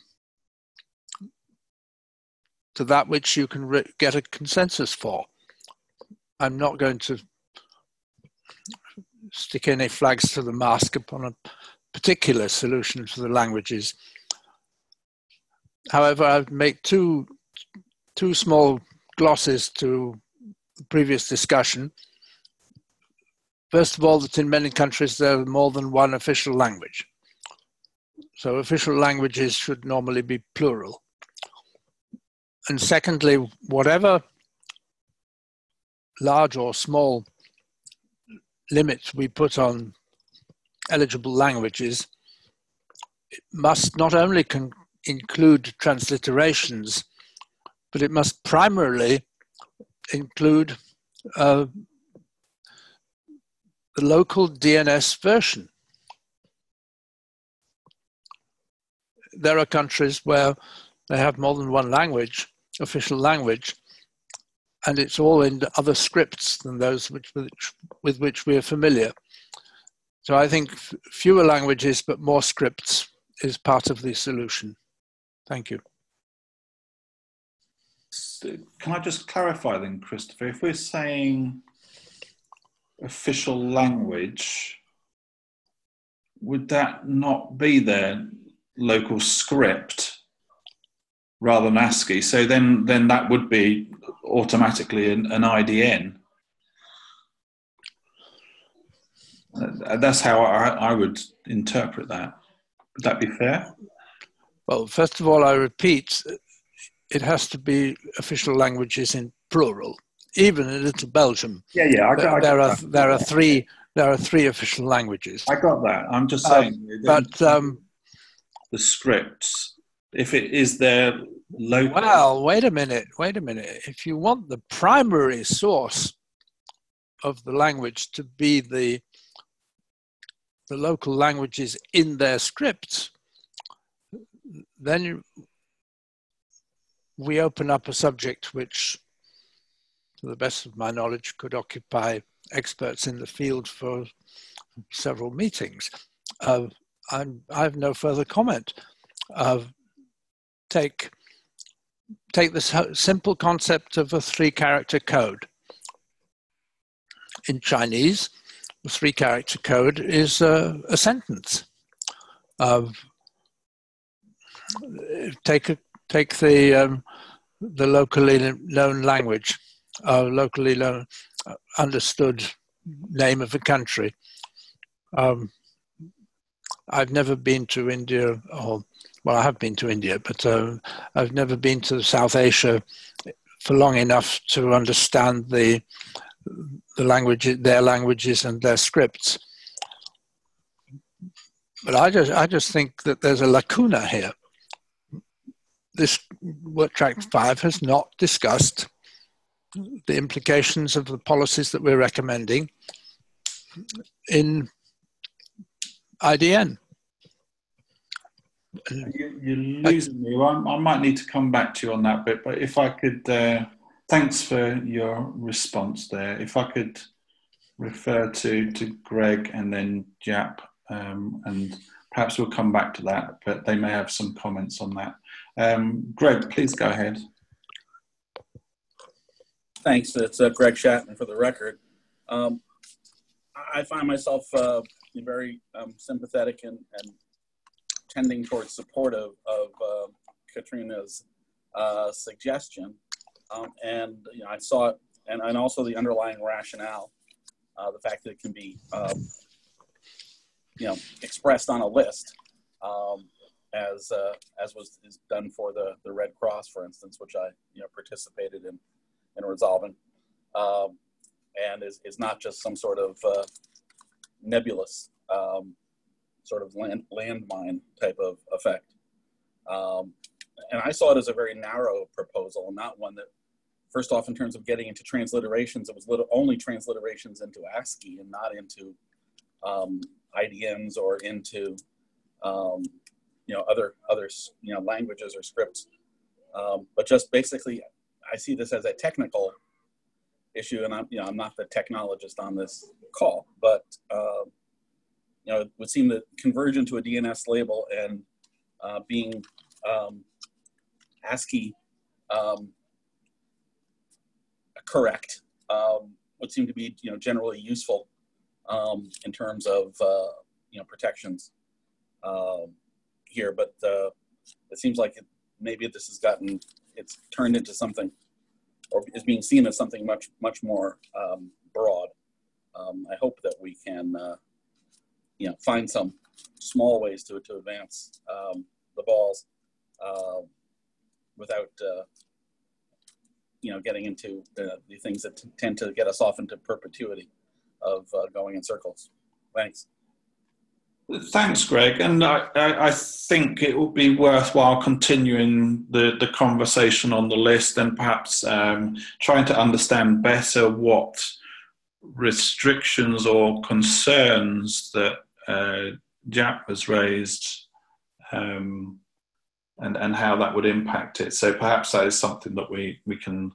to that which you can re get a consensus for. I'm not going to stick any flags to the mast upon a particular solution for the languages. However, I'd make two, two small glosses to the previous discussion. First of all, that in many countries there is more than one official language. So official languages should normally be plural. And secondly, whatever large or small limits we put on eligible languages, it must not only con include transliterations, but it must primarily include uh, the local D N S version. There are countries where they have more than one language, official language, and it's all in other scripts than those which, which, with which we are familiar. So I think fewer languages but more scripts is part of the solution. Thank you. Can I just clarify then, Christopher? If we're saying official language, would that not be their local script rather than ASCII? So then, then that would be automatically an, an I D N. Uh, that's how I, I would interpret that. Would that be fair? Well, first of all, I repeat, it has to be official languages in plural. Even in Little Belgium, yeah, yeah, I got, there, I got there are that. there are three there are three official languages. I got that. I'm just saying, um, but um, the scripts, if it is their local. Well, wait a minute, wait a minute. If you want the primary source of the language to be the the local languages in their scripts, then you, we open up a subject which, to the best of my knowledge, could occupy experts in the field for several meetings. Uh, I'm, I have no further comment. Uh, take, take this simple concept of a three-character code. In Chinese, the three-character code is uh, a sentence. Uh, take a, take the um, the locally known language, uh, locally known, uh, understood name of a country. Um, I've never been to India, or well, I have been to India, but uh, I've never been to South Asia for long enough to understand the the language, their languages and their scripts. But I just I just think that there's a lacuna here. This Work Track five has not discussed the implications of the policies that we're recommending in I D N. You, you're losing me. I, I might need to come back to you on that bit, but if I could, uh, thanks for your response there. If I could refer to, to Greg and then Jaap, um, and perhaps we'll come back to that, but they may have some comments on that. Um, Greg, please go ahead. Thanks. It's uh, Greg Shatton for the record. Um, I find myself uh, very um, sympathetic and, and tending towards supportive of uh, Katrina's uh, suggestion. Um, and you know, I saw it, and, and also the underlying rationale, uh, the fact that it can be um, you know, expressed on a list, um, as uh, as was is done for the, the Red Cross, for instance, which I you know participated in in resolving, um, and is, is not just some sort of uh, nebulous um, sort of land landmine type of effect. Um, and I saw it as a very narrow proposal, not one that, first off, in terms of getting into transliterations, it was little, only transliterations into ASCII and not into um, I D Ns or into um, you know other other you know languages or scripts, um, but just basically, I see this as a technical issue, and I'm you know I'm not the technologist on this call, but uh, you know it would seem that conversion to a D N S label and uh, being um, ASCII um, correct um, would seem to be you know generally useful um, in terms of uh, you know protections uh, here, but uh, it seems like it, maybe this has gotten it's turned into something, or is being seen as something much much more um, broad. Um, I hope that we can uh, you know find some small ways to to advance um, the balls uh, without uh, you know getting into the, the things that t tend to get us off into perpetuity of uh, going in circles. Thanks. Thanks, Greg. And I, I think it would be worthwhile continuing the, the conversation on the list and perhaps um, trying to understand better what restrictions or concerns that uh, Jaap has raised um, and, and how that would impact it. So perhaps that is something that we, we can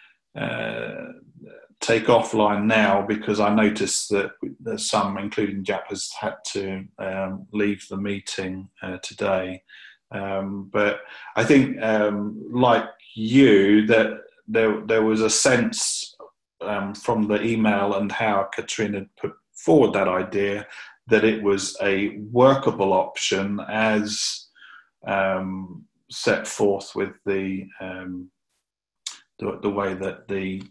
uh, take offline now, because I noticed that there's some, including Jaap, has had to um, leave the meeting uh, today. Um, but I think, um, like you, that there there was a sense um, from the email and how Katrina put forward that idea that it was a workable option as um, set forth with the, um, the the way that the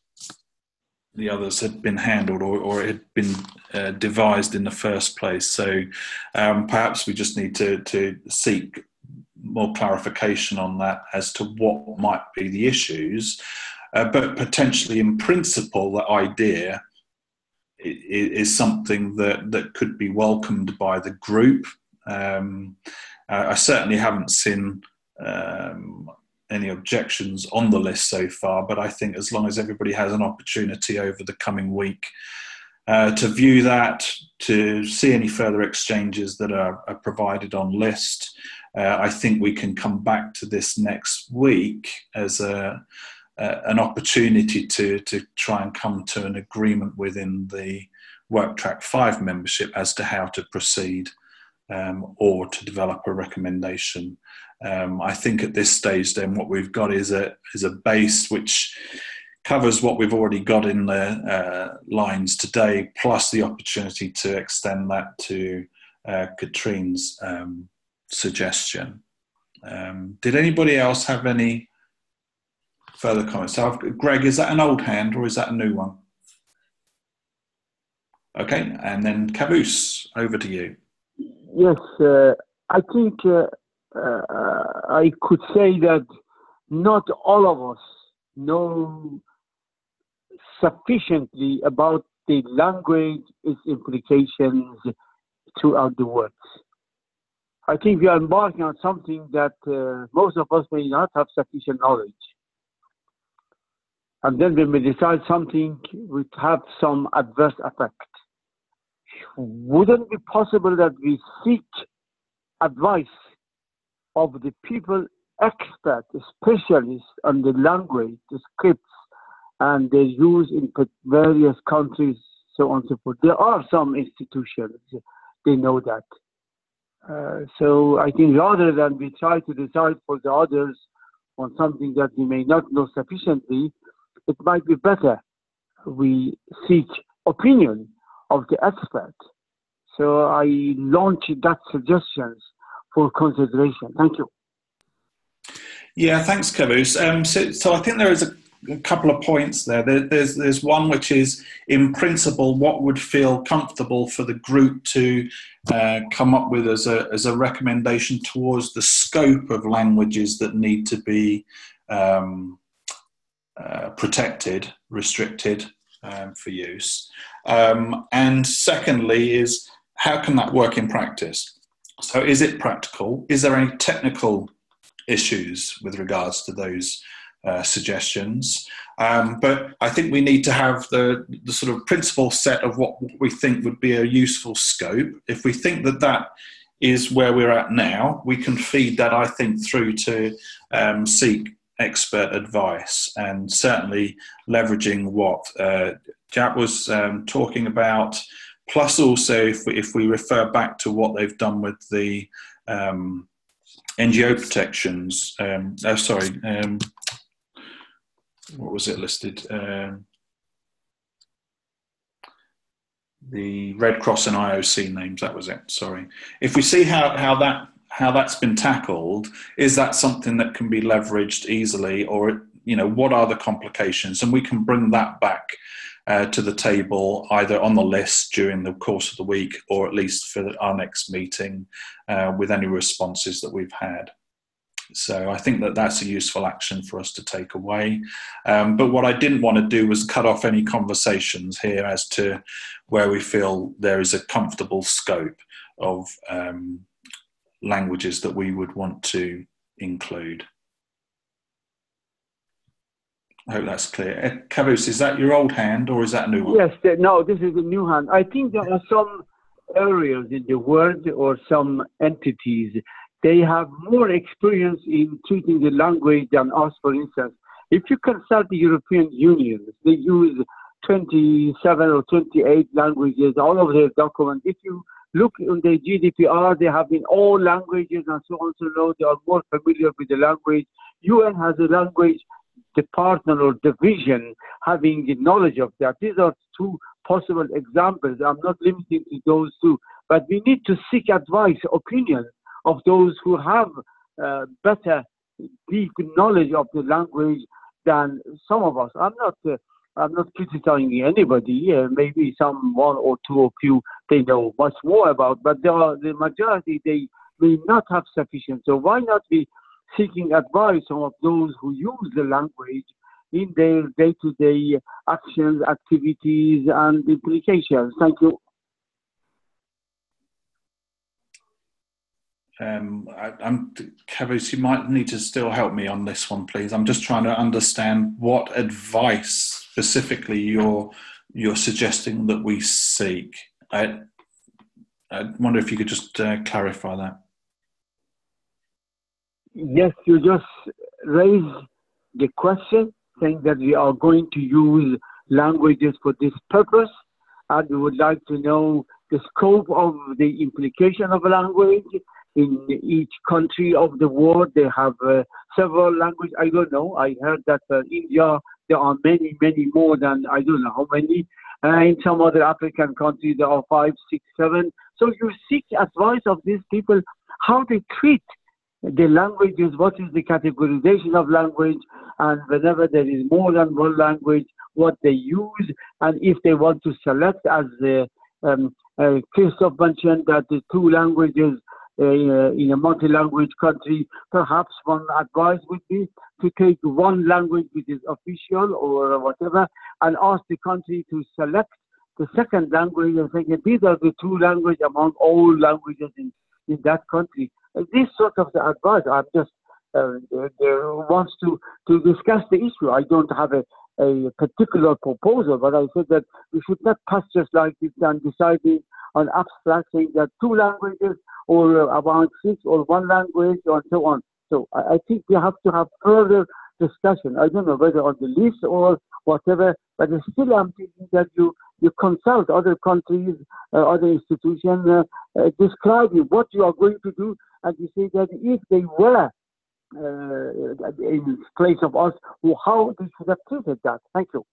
the others had been handled, or, or it had been uh, devised in the first place. So um, perhaps we just need to, to seek more clarification on that as to what might be the issues. Uh, but potentially in principle, that idea is something that, that could be welcomed by the group. Um, I certainly haven't seen um, any objections on the list so far, but I think as long as everybody has an opportunity over the coming week uh, to view that, to see any further exchanges that are, are provided on list, uh, I think we can come back to this next week as a, uh, an opportunity to, to try and come to an agreement within the Work Track five membership as to how to proceed um, or to develop a recommendation. Um, I think at this stage then what we've got is a, is a base which covers what we've already got in the uh, lines today, plus the opportunity to extend that to uh, Katrine's um, suggestion. Um, did anybody else have any further comments? So I've, Greg, is that an old hand or is that a new one? Okay, and then Caboose, over to you. Yes, uh, I think uh, uh, I could say that not all of us know sufficiently about the language, its implications throughout the world. I think we are embarking on something that uh, most of us may not have sufficient knowledge. And then when we decide something would have some adverse effect, wouldn't it be possible that we seek advice of the people, experts, specialists on the language, the scripts, and their use in various countries, so on and so forth? There are some institutions, they know that. Uh, so I think rather than we try to decide for the others on something that we may not know sufficiently, it might be better we seek opinion of the expert. So I launch that suggestions for consideration. Thank you. Yeah, thanks, Kavus. Um, so, so I think there is a, a couple of points there. there. There's there's one which is, in principle, what would feel comfortable for the group to uh, come up with as a as a recommendation towards the scope of languages that need to be um, uh, protected, restricted um, for use. Um, and secondly is, how can that work in practice? So is it practical? Is there any technical issues with regards to those uh, suggestions? Um, but I think we need to have the, the sort of principle set of what we think would be a useful scope. If we think that that is where we're at now, we can feed that, I think, through to um, seek expert advice, and certainly leveraging what uh, Jaap was um, talking about, plus also if we, if we refer back to what they've done with the um, N G O protections, um, oh, sorry, um, what was it listed? Um, the Red Cross and I O C names, that was it, sorry. If we see how, how, that, how that's been tackled, is that something that can be leveraged easily, or, you know, what are the complications? And we can bring that back Uh, to the table, either on the list during the course of the week, or at least for our next meeting uh, with any responses that we've had. So I think that that's a useful action for us to take away. Um, but what I didn't want to do was cut off any conversations here as to where we feel there is a comfortable scope of um, languages that we would want to include. I hope that's clear. Kavus, is that your old hand or is that a new one? Yes, no, this is a new hand. I think there are some areas in the world or some entities, they have more experience in treating the language than us, for instance. If you consult the European Union, they use twenty-seven or twenty-eight languages, all of their documents. If you look in the G D P R, they have in all languages and so on, so on. They are more familiar with the language. U N has a language department or division having the knowledge of that. These are two possible examples. I'm not limiting to those two, but we need to seek advice, opinion of those who have uh, better, deep knowledge of the language than some of us. I'm not, uh, I'm not criticizing anybody. Uh, maybe some one or two of you they know much more about, but there are, the majority they may not have sufficient. So why not be seeking advice of those who use the language in their day-to-day actions, activities, and implications? Thank you. Um, I, I'm, Kavus, you might need to still help me on this one, please. I'm just trying to understand what advice specifically you're you're suggesting that we seek. I, I wonder if you could just uh, clarify that. Yes, you just raised the question saying that we are going to use languages for this purpose, and we would like to know the scope of the implication of a language. In each country of the world, they have uh, several languages. I don't know. I heard that uh, India, there are many, many more than, I don't know how many. Uh, in some other African countries, there are five, six, seven. So you seek advice of these people, how they treat the languages, what is the categorization of language, and whenever there is more than one language, what they use, and if they want to select, as uh, um, uh, Christoph mentioned, that the two languages uh, in a multi-language country, perhaps one advice would be to take one language which is official or whatever, and ask the country to select the second language and say, these are the two languages among all languages in, in that country. Uh, this sort of the advice, I'm just uh, uh, wants to, to discuss the issue. I don't have a, a particular proposal, but I said that we should not pass just like this and deciding on abstract saying that two languages or uh, about six or one language and so on. So I, I think we have to have further discussion. I don't know whether on the list or whatever, but still I'm thinking that you, you consult other countries, uh, other institutions, uh, uh, describing what you are going to do, and you say that if they were uh, in place of us, how they should have treated that. Thank you.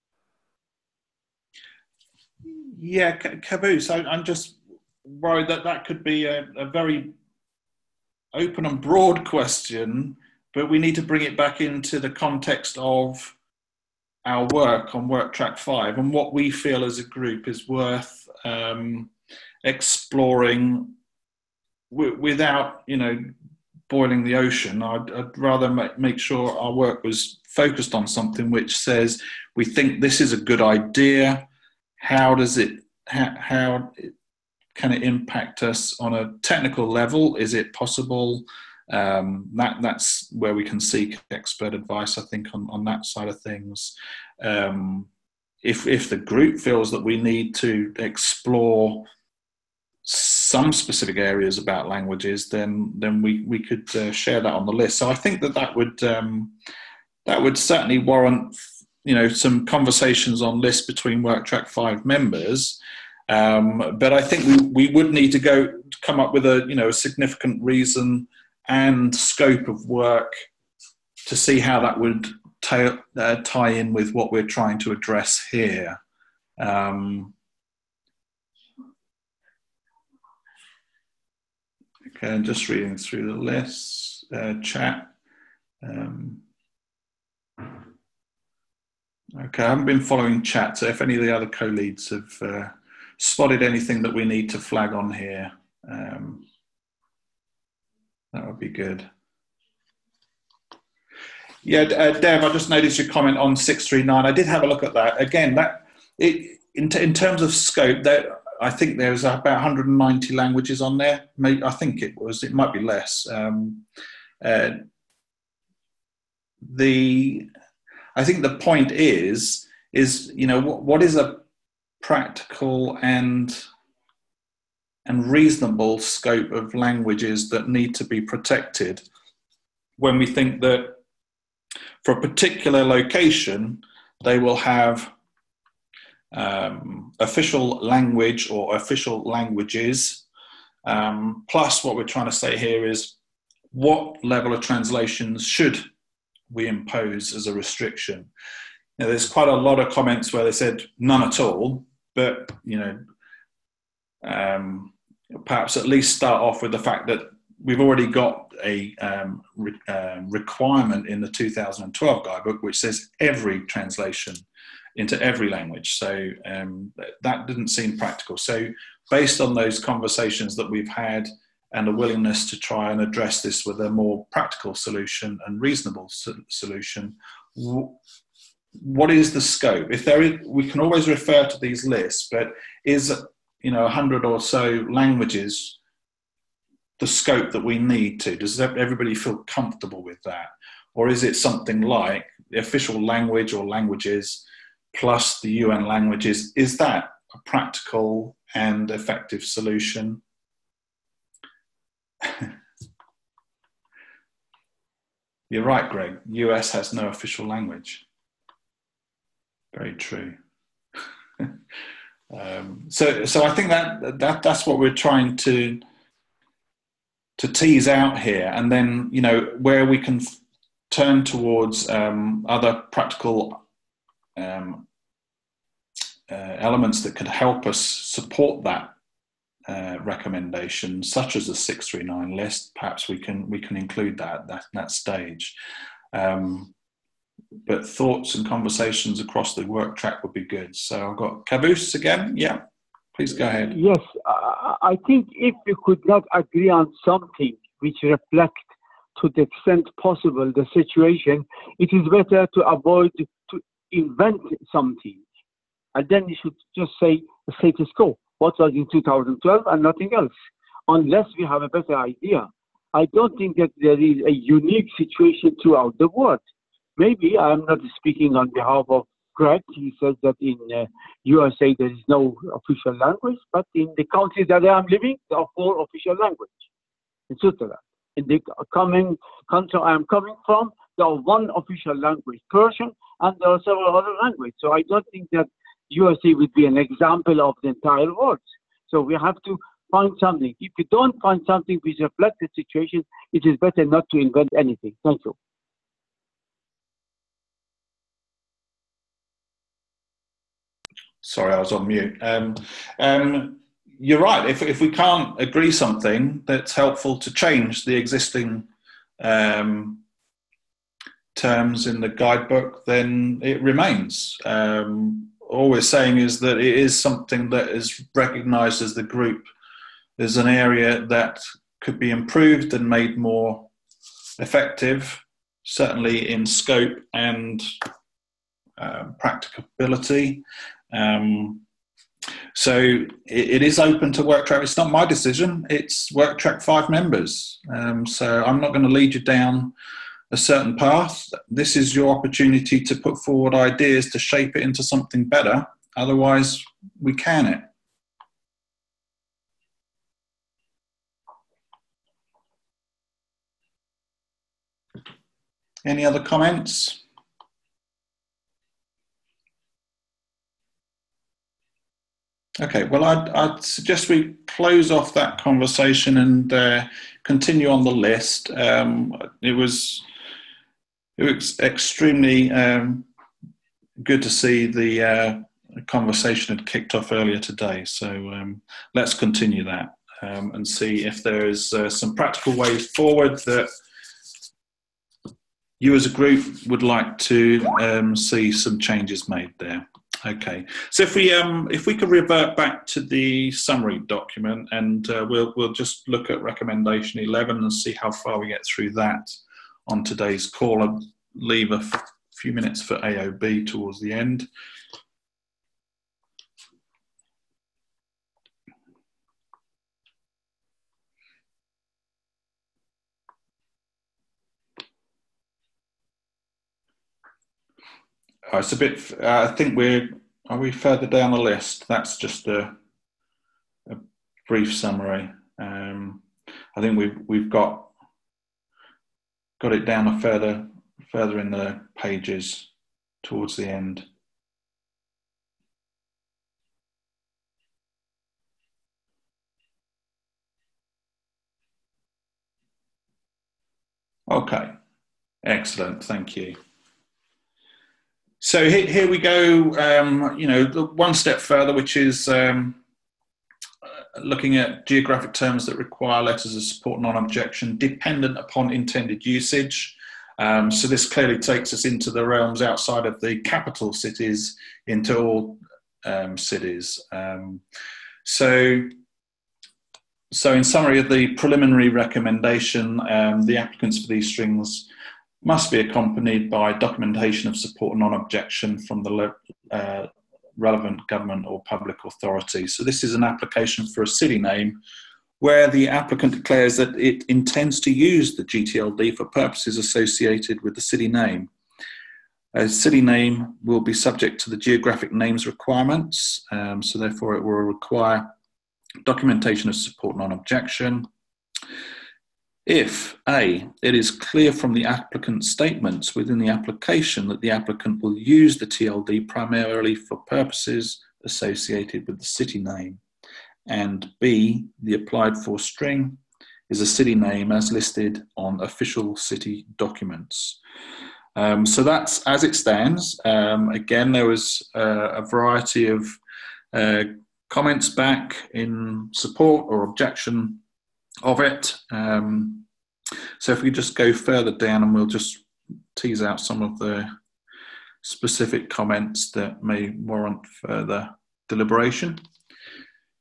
Yeah, Caboose, I, I'm just worried that that could be a, a very open and broad question, but we need to bring it back into the context of our work on Work Track five and what we feel as a group is worth um, exploring w without, you know, boiling the ocean. I'd, I'd rather make, make sure our work was focused on something which says we think this is a good idea. How does it, how, how it, can it impact us on a technical level? Is it possible? Um, that, that's where we can seek expert advice, I think, on, on that side of things. Um, if, if the group feels that we need to explore some specific areas about languages, then, then we, we could uh, share that on the list. So I think that that would, um, that would certainly warrant, you know, some conversations on lists between Work Track five members. Um, but I think we, we would need to go come up with a, you know, a significant reason and scope of work to see how that would tie, uh, tie in with what we're trying to address here. Um, okay, I'm just reading through the list, uh, chat. Um, okay, I haven't been following chat, so if any of the other co-leads have uh, spotted anything that we need to flag on here, um, that would be good. Yeah, uh, Dev, I just noticed your comment on six three nine. I did have a look at that. Again, that it, in, in terms of scope, that I think there's about one hundred ninety languages on there. Maybe, I think it was, it might be less. Um, uh, the, I think the point is, is, you know, what, what is a practical and and reasonable scope of languages that need to be protected when we think that for a particular location they will have um, official language or official languages, um, plus what we're trying to say here is what level of translations should we impose as a restriction. Now, there's quite a lot of comments where they said none at all, but, you know, um, perhaps at least start off with the fact that we've already got a um, re uh, requirement in the two thousand twelve guidebook which says every translation into every language. So um, that didn't seem practical. So based on those conversations that we've had and a willingness to try and address this with a more practical solution and reasonable so solution, what is the scope? If there is, we can always refer to these lists, but is, you know, a hundred or so languages the scope that we need to? Does everybody feel comfortable with that? Or is it something like the official language or languages plus the U N languages? Is that a practical and effective solution? You're right, Greg. U S has no official language. Very true. um, so, so I think that, that that's what we're trying to to tease out here, and then, you know, where we can f turn towards um, other practical um, uh, elements that could help us support that uh, recommendation, such as the six three nine list. Perhaps we can we can include that at that, that stage. Um, but thoughts and conversations across the work track would be good. So I've got Caboose again. Yeah, Please go ahead. Yes, uh, I think if we could not agree on something which reflects to the extent possible the situation, it is better to avoid to invent something. And then you should just say the status quo, what was in two thousand twelve and nothing else, unless we have a better idea. I don't think that there is a unique situation throughout the world. Maybe I'm not speaking on behalf of Greg. He says that in uh, U S A there is no official language, but in the country that I am living, there are four official languages. In Switzerland, in the coming country I am coming from, there are one official language, Persian, and there are several other languages. So I don't think that U S A would be an example of the entire world. So we have to find something. If you don't find something which reflects the situation, it is better not to invent anything. Thank you. Sorry, I was on mute. Um, um, you're right. If, if we can't agree something, that's helpful to change the existing um, terms in the guidebook, then it remains. Um, all we're saying is that it is something that is recognised as the group as an area that could be improved and made more effective, certainly in scope and uh, practicability. Um, so it, it is open to WorkTrack. It's not my decision, it's WorkTrack five members. Um, so I'm not going to lead you down a certain path. This is your opportunity to put forward ideas to shape it into something better. Otherwise, we can it. Any other comments? Okay, well, I'd, I'd suggest we close off that conversation and uh, continue on the list. Um, it was it was extremely um, good to see the uh, conversation had kicked off earlier today. So um, let's continue that um, and see if there is uh, some practical ways forward that you as a group would like to um, see some changes made there. Okay, so if we um, if we could revert back to the summary document, and uh, we'll we'll just look at recommendation eleven and see how far we get through that on today's call. I'll leave a f few minutes for A O B towards the end. Oh, it's a bit, uh, I think we're, are we further down the list? That's just a, a brief summary. Um, I think we've, we've got, got it down a further, further in the pages towards the end. Okay, excellent, thank you. So here, here we go, um, you know, one step further, which is um, looking at geographic terms that require letters of support non-objection dependent upon intended usage. Um, so this clearly takes us into the realms outside of the capital cities, into all um, cities. Um, so, so in summary of the preliminary recommendation, um, the applicants for these strings must be accompanied by documentation of support and non-objection from the uh, relevant government or public authority. So this is an application for a city name where the applicant declares that it intends to use the G T L D for purposes associated with the city name. A city name will be subject to the geographic names requirements, um, so therefore it will require documentation of support non-objection. If A, it is clear from the applicant's statements within the application that the applicant will use the T L D primarily for purposes associated with the city name, and B, the applied for string is a city name as listed on official city documents. Um, so that's as it stands. Um, again, there was uh, a variety of uh, comments back in support or objection of it. Um, so if we just go further down, and we'll just tease out some of the specific comments that may warrant further deliberation.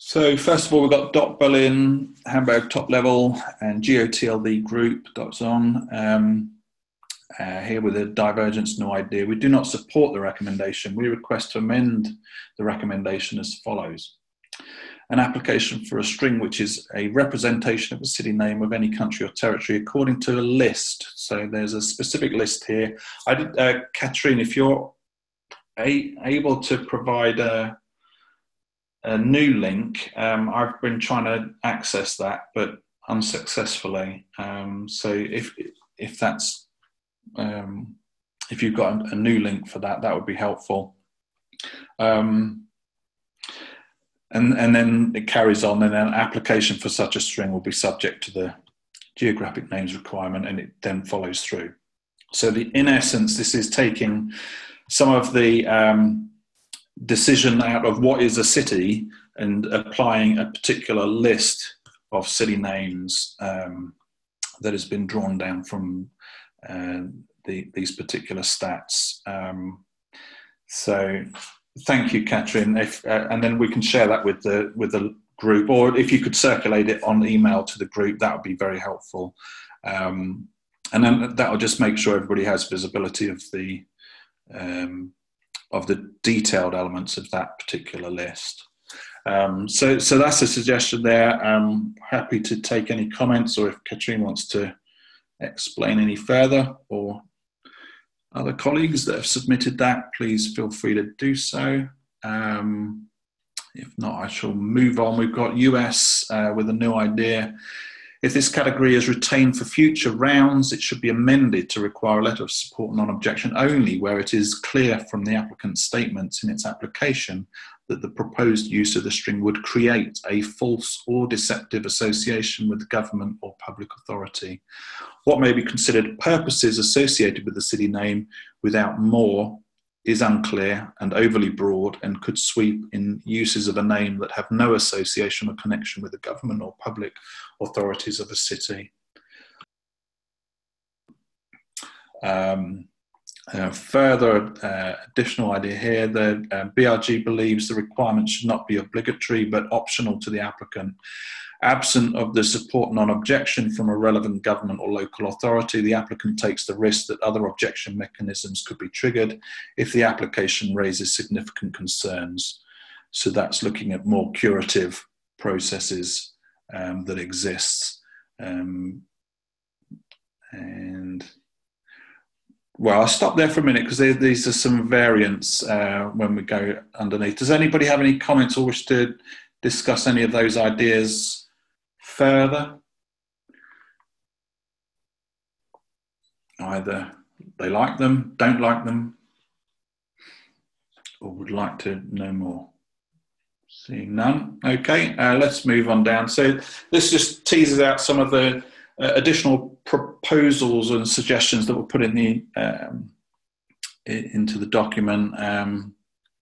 So first of all, we've got dot Berlin, Hamburg top level, and GOTLD group, dot zon. Um, uh, here with a divergence, no idea. We do not support the recommendation. We request to amend the recommendation as follows. An application for a string which is a representation of a city name of any country or territory according to a list. So there's a specific list here. I did, uh, Catherine, if you're a, able to provide a, a new link, um, I've been trying to access that, but unsuccessfully. Um, so if if that's um, if you've got a, a new link for that, that would be helpful. Um, And, and then it carries on, and an application for such a string will be subject to the geographic names requirement, and it then follows through. So the, in essence, this is taking some of the um, decision out of what is a city and applying a particular list of city names um, that has been drawn down from uh, the, these particular stats. Um, so thank you, Catherine. If, uh, and then we can share that with the with the group, or if you could circulate it on email to the group, that would be very helpful. Um, and then that will just make sure everybody has visibility of the um, of the detailed elements of that particular list. Um, so, so that's a suggestion there. I'm happy to take any comments, or if Catherine wants to explain any further, or other colleagues that have submitted that, please feel free to do so. Um, if not, I shall move on. We've got U S uh, with a new idea. If this category is retained for future rounds, it should be amended to require a letter of support and non-objection only where it is clear from the applicant's statements in its application that the proposed use of the string would create a false or deceptive association with the government or public authority. What may be considered purposes associated with the city name without more is unclear and overly broad and could sweep in uses of a name that have no association or connection with the government or public authorities of a city. Um, uh, further uh, additional idea here, the uh, B R G believes the requirement should not be obligatory but optional to the applicant. Absent of the support non-objection from a relevant government or local authority, the applicant takes the risk that other objection mechanisms could be triggered if the application raises significant concerns. So that's looking at more curative processes um, that exist. Um, and well, I'll stop there for a minute because these are some variants uh, when we go underneath. Does anybody have any comments or wish to discuss any of those ideas further? Either they like them, don't like them, or would like to know more. Seeing none. Okay, uh, let's move on down. So this just teases out some of the uh, additional proposals and suggestions that were put in the um, into the document. Um,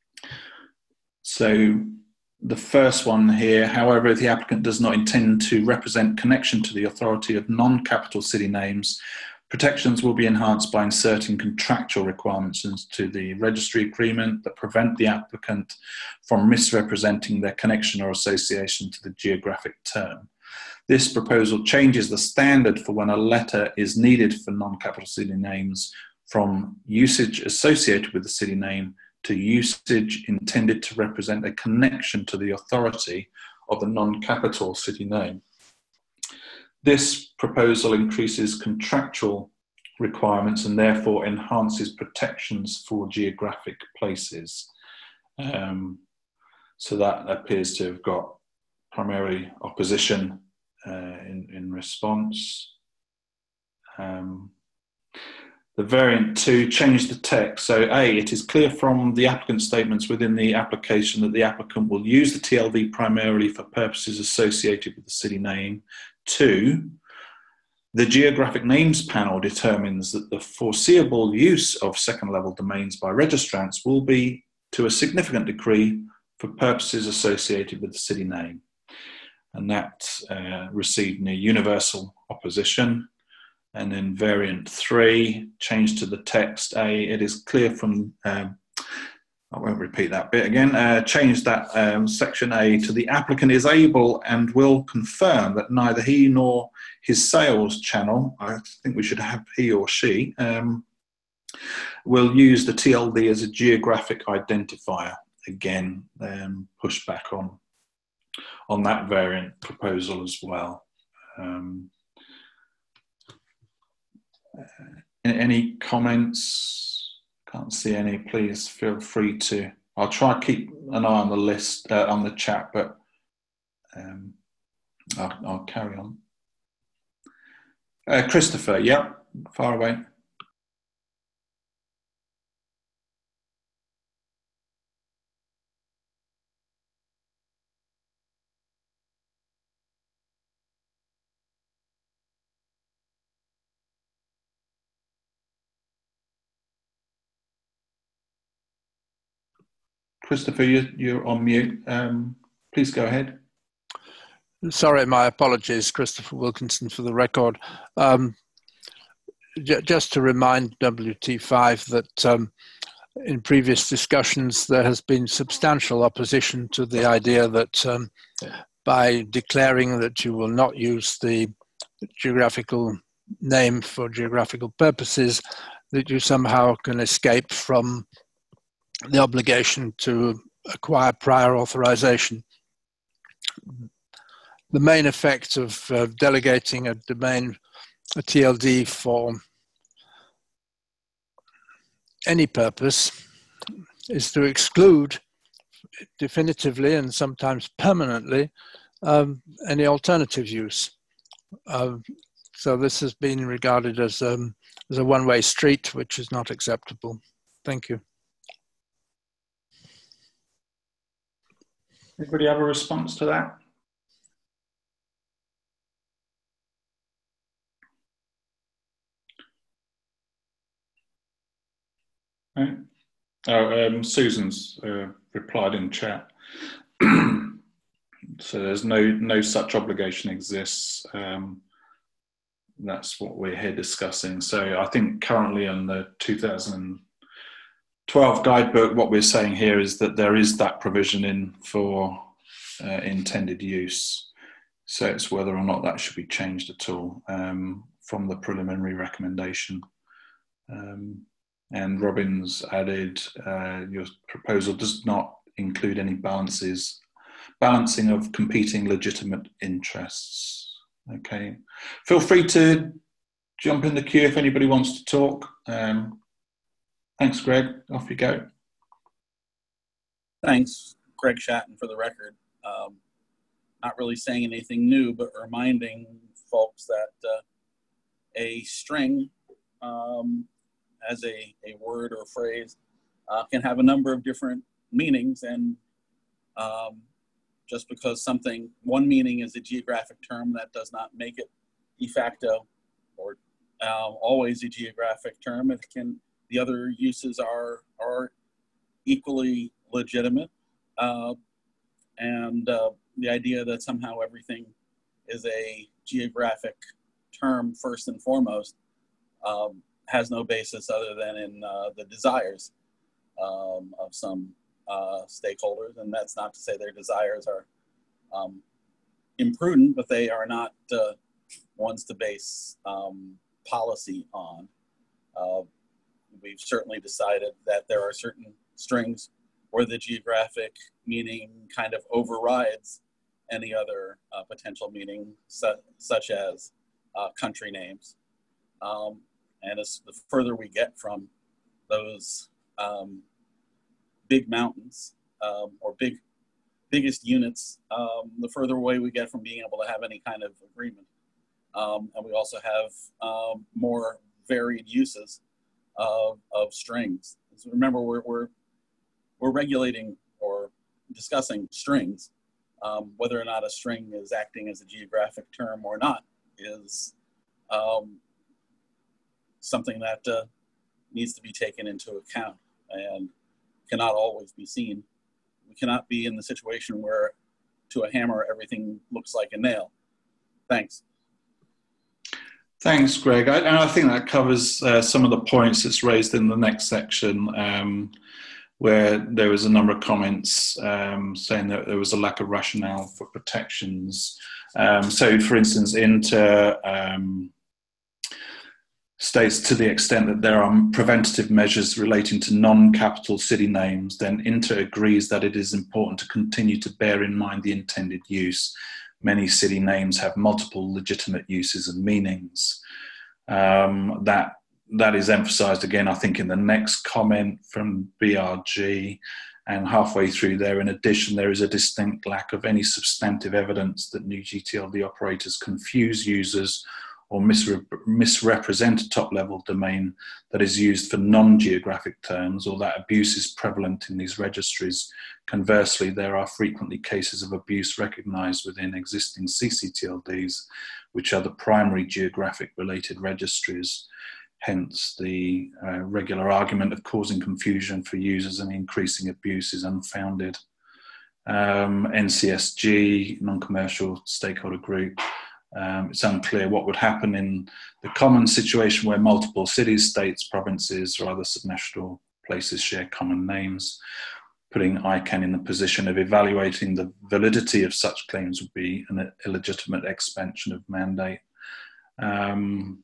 so the first one here, however, if the applicant does not intend to represent connection to the authority of non-capital city names, protections will be enhanced by inserting contractual requirements into the registry agreement that prevent the applicant from misrepresenting their connection or association to the geographic term. This proposal changes the standard for when a letter is needed for non-capital city names from usage associated with the city name to usage intended to represent a connection to the authority of the non-capital city name. This proposal increases contractual requirements and therefore enhances protections for geographic places. Um, so that appears to have got primarily opposition uh, in, in response. Um, The variant two, change the text. So A, it is clear from the applicant's statements within the application that the applicant will use the T L D primarily for purposes associated with the city name. Two, the geographic names panel determines that the foreseeable use of second level domains by registrants will be to a significant degree for purposes associated with the city name. And that uh, received near universal opposition. And then variant three, change to the text. A, it is clear from um, I won't repeat that bit again. Uh, change that um, section A to the applicant is able and will confirm that neither he nor his sales channel, I think we should have he or she, um, will use the T L D as a geographic identifier. Again, um, push back on, on that variant proposal as well. Um, uh, any comments? Can't see any. Please feel free to. I'll try to keep an eye on the list, uh, on the chat, but um, I'll, I'll carry on. Uh, Christopher, yeah, far away. Christopher, you're, you're on mute. Um, please go ahead. Sorry, my apologies, Christopher Wilkinson for the record. Um, j just to remind W T five that um, in previous discussions there has been substantial opposition to the idea that um, by declaring that you will not use the geographical name for geographical purposes, that you somehow can escape from the obligation to acquire prior authorization. The main effect of uh, delegating a domain, a T L D for any purpose, is to exclude definitively and sometimes permanently um, any alternative use. Uh, so this has been regarded as, um, as a one-way street, which is not acceptable. Thank you. Anybody have a response to that? Right. Oh, um, Susan's uh, replied in chat. So there's no no such obligation exists. Um, that's what we're here discussing. So I think currently on the two thousand twelve guidebook, what we're saying here is that there is that provision in for uh, intended use. So it's whether or not that should be changed at all um, from the preliminary recommendation. Um, and Robin's added, uh, your proposal does not include any balances, balancing of competing legitimate interests. Okay, feel free to jump in the queue if anybody wants to talk. Um, thanks, Greg. Off you go. Thanks, Greg Shatton, for the record. Um, not really saying anything new, but reminding folks that uh, a string um, as a, a word or phrase uh, can have a number of different meanings, and um, just because something, one meaning is a geographic term, that does not make it de facto or um, always a geographic term. It can, the other uses are, are equally legitimate. Uh, and uh, the idea that somehow everything is a geographic term first and foremost um, has no basis other than in uh, the desires um, of some uh, stakeholders. And that's not to say their desires are um, imprudent, but they are not uh, ones to base um, policy on. Uh, we've certainly decided that there are certain strings where the geographic meaning kind of overrides any other uh, potential meaning, su such as uh, country names. Um, and as the further we get from those um, big mountains um, or big, biggest units, um, the further away we get from being able to have any kind of agreement. Um, and we also have um, more varied uses of, of strings. So remember, we're, we're We're regulating or discussing strings. Um, whether or not a string is acting as a geographic term or not is um, something that uh, needs to be taken into account and cannot always be seen. We cannot be in the situation where to a hammer everything looks like a nail. Thanks. Thanks, Greg. I, and I think that covers uh, some of the points that's raised in the next section. Um, where there was a number of comments um, saying that there was a lack of rationale for protections. Um, so, for instance, Inter um, states to the extent that there are preventative measures relating to non-capital city names, then Inter agrees that it is important to continue to bear in mind the intended use. Many city names have multiple legitimate uses and meanings. Um, that That is emphasised again, I think, in the next comment from B R G, and halfway through there. In addition, there is a distinct lack of any substantive evidence that new G T L D operators confuse users or misre misrepresent a top-level domain that is used for non-geographic terms, or that abuse is prevalent in these registries. Conversely, there are frequently cases of abuse recognised within existing C C T L Ds, which are the primary geographic-related registries. Hence, the uh, regular argument of causing confusion for users and increasing abuse is unfounded. Um, N C S G, non-commercial stakeholder group, um, it's unclear what would happen in the common situation where multiple cities, states, provinces, or other subnational places share common names. Putting I CANN in the position of evaluating the validity of such claims would be an illegitimate expansion of mandate. Um,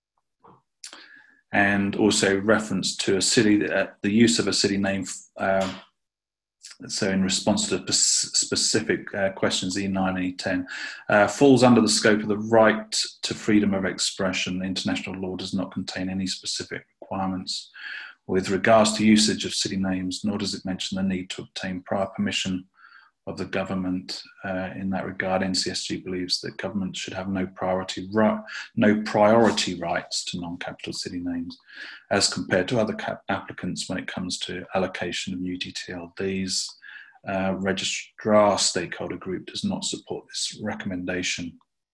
and also reference to a city, uh, the use of a city name, uh, so in response to specific uh, questions E nine and E ten, uh, falls under the scope of the right to freedom of expression. International law does not contain any specific requirements with regards to usage of city names, nor does it mention the need to obtain prior permission of the government. Uh, in that regard, N C S G believes that government should have no priority right, no priority rights to non-capital city names as compared to other applicants when it comes to allocation of new G T L Ds. Uh, registrar stakeholder group does not support this recommendation.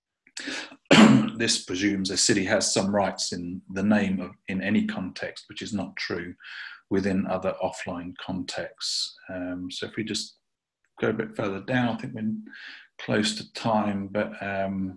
This presumes a city has some rights in the name of, in any context, which is not true within other offline contexts. Um, so if we just go a bit further down, I think we're close to time, but um,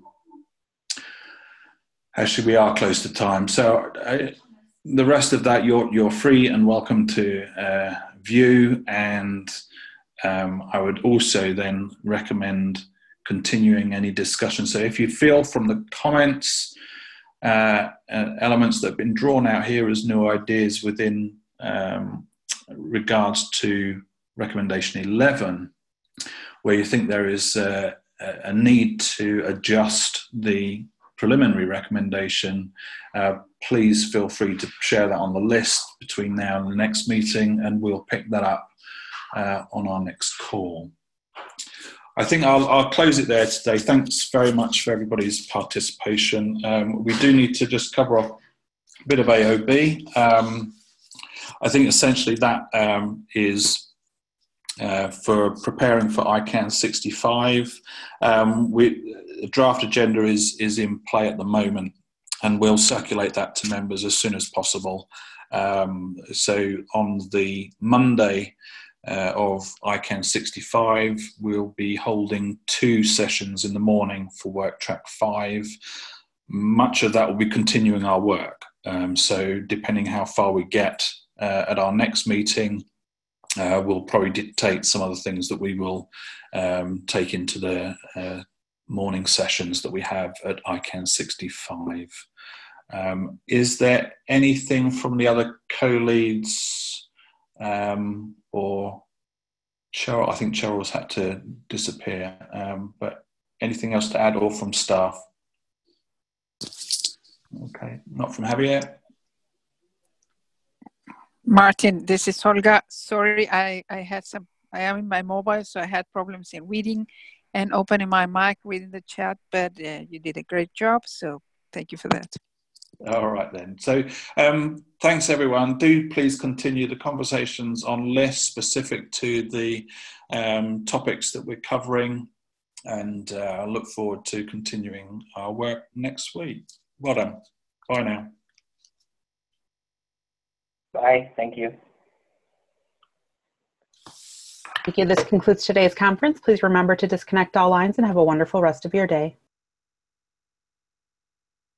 actually we are close to time. So uh, the rest of that you're, you're free and welcome to uh, view, and um, I would also then recommend continuing any discussion. So if you feel from the comments, uh, uh, elements that have been drawn out here as new ideas within um, regards to recommendation eleven, where you think there is a, a need to adjust the preliminary recommendation, uh, please feel free to share that on the list between now and the next meeting, and we'll pick that up uh, on our next call. I think I'll, I'll close it there today. Thanks very much for everybody's participation. Um, we do need to just cover off a bit of A O B. Um, I think essentially that um, is Uh, for preparing for I CANN sixty-five. Um, we, the draft agenda is, is in play at the moment, and we'll circulate that to members as soon as possible. Um, so on the Monday uh, of I CANN sixty-five, we'll be holding two sessions in the morning for work track five. Much of that will be continuing our work. Um, so depending how far we get uh, at our next meeting, Uh, will probably dictate some of the things that we will um, take into the uh, morning sessions that we have at I CANN sixty-five. Um, is there anything from the other co-leads um, or Cheryl? I think Cheryl's had to disappear, um, but anything else to add, or from staff? Okay, not from Javier. Martin, this is Olga. Sorry, I, I had some, I am in my mobile, so I had problems in reading and opening my mic, reading the chat, but uh, you did a great job, so thank you for that. All right then. So um, thanks everyone. Do please continue the conversations on lists specific to the um, topics that we're covering, and uh, I look forward to continuing our work next week. Well done. Bye now. Bye. Thank you. Thank you. This concludes today's conference. Please remember to disconnect all lines and have a wonderful rest of your day.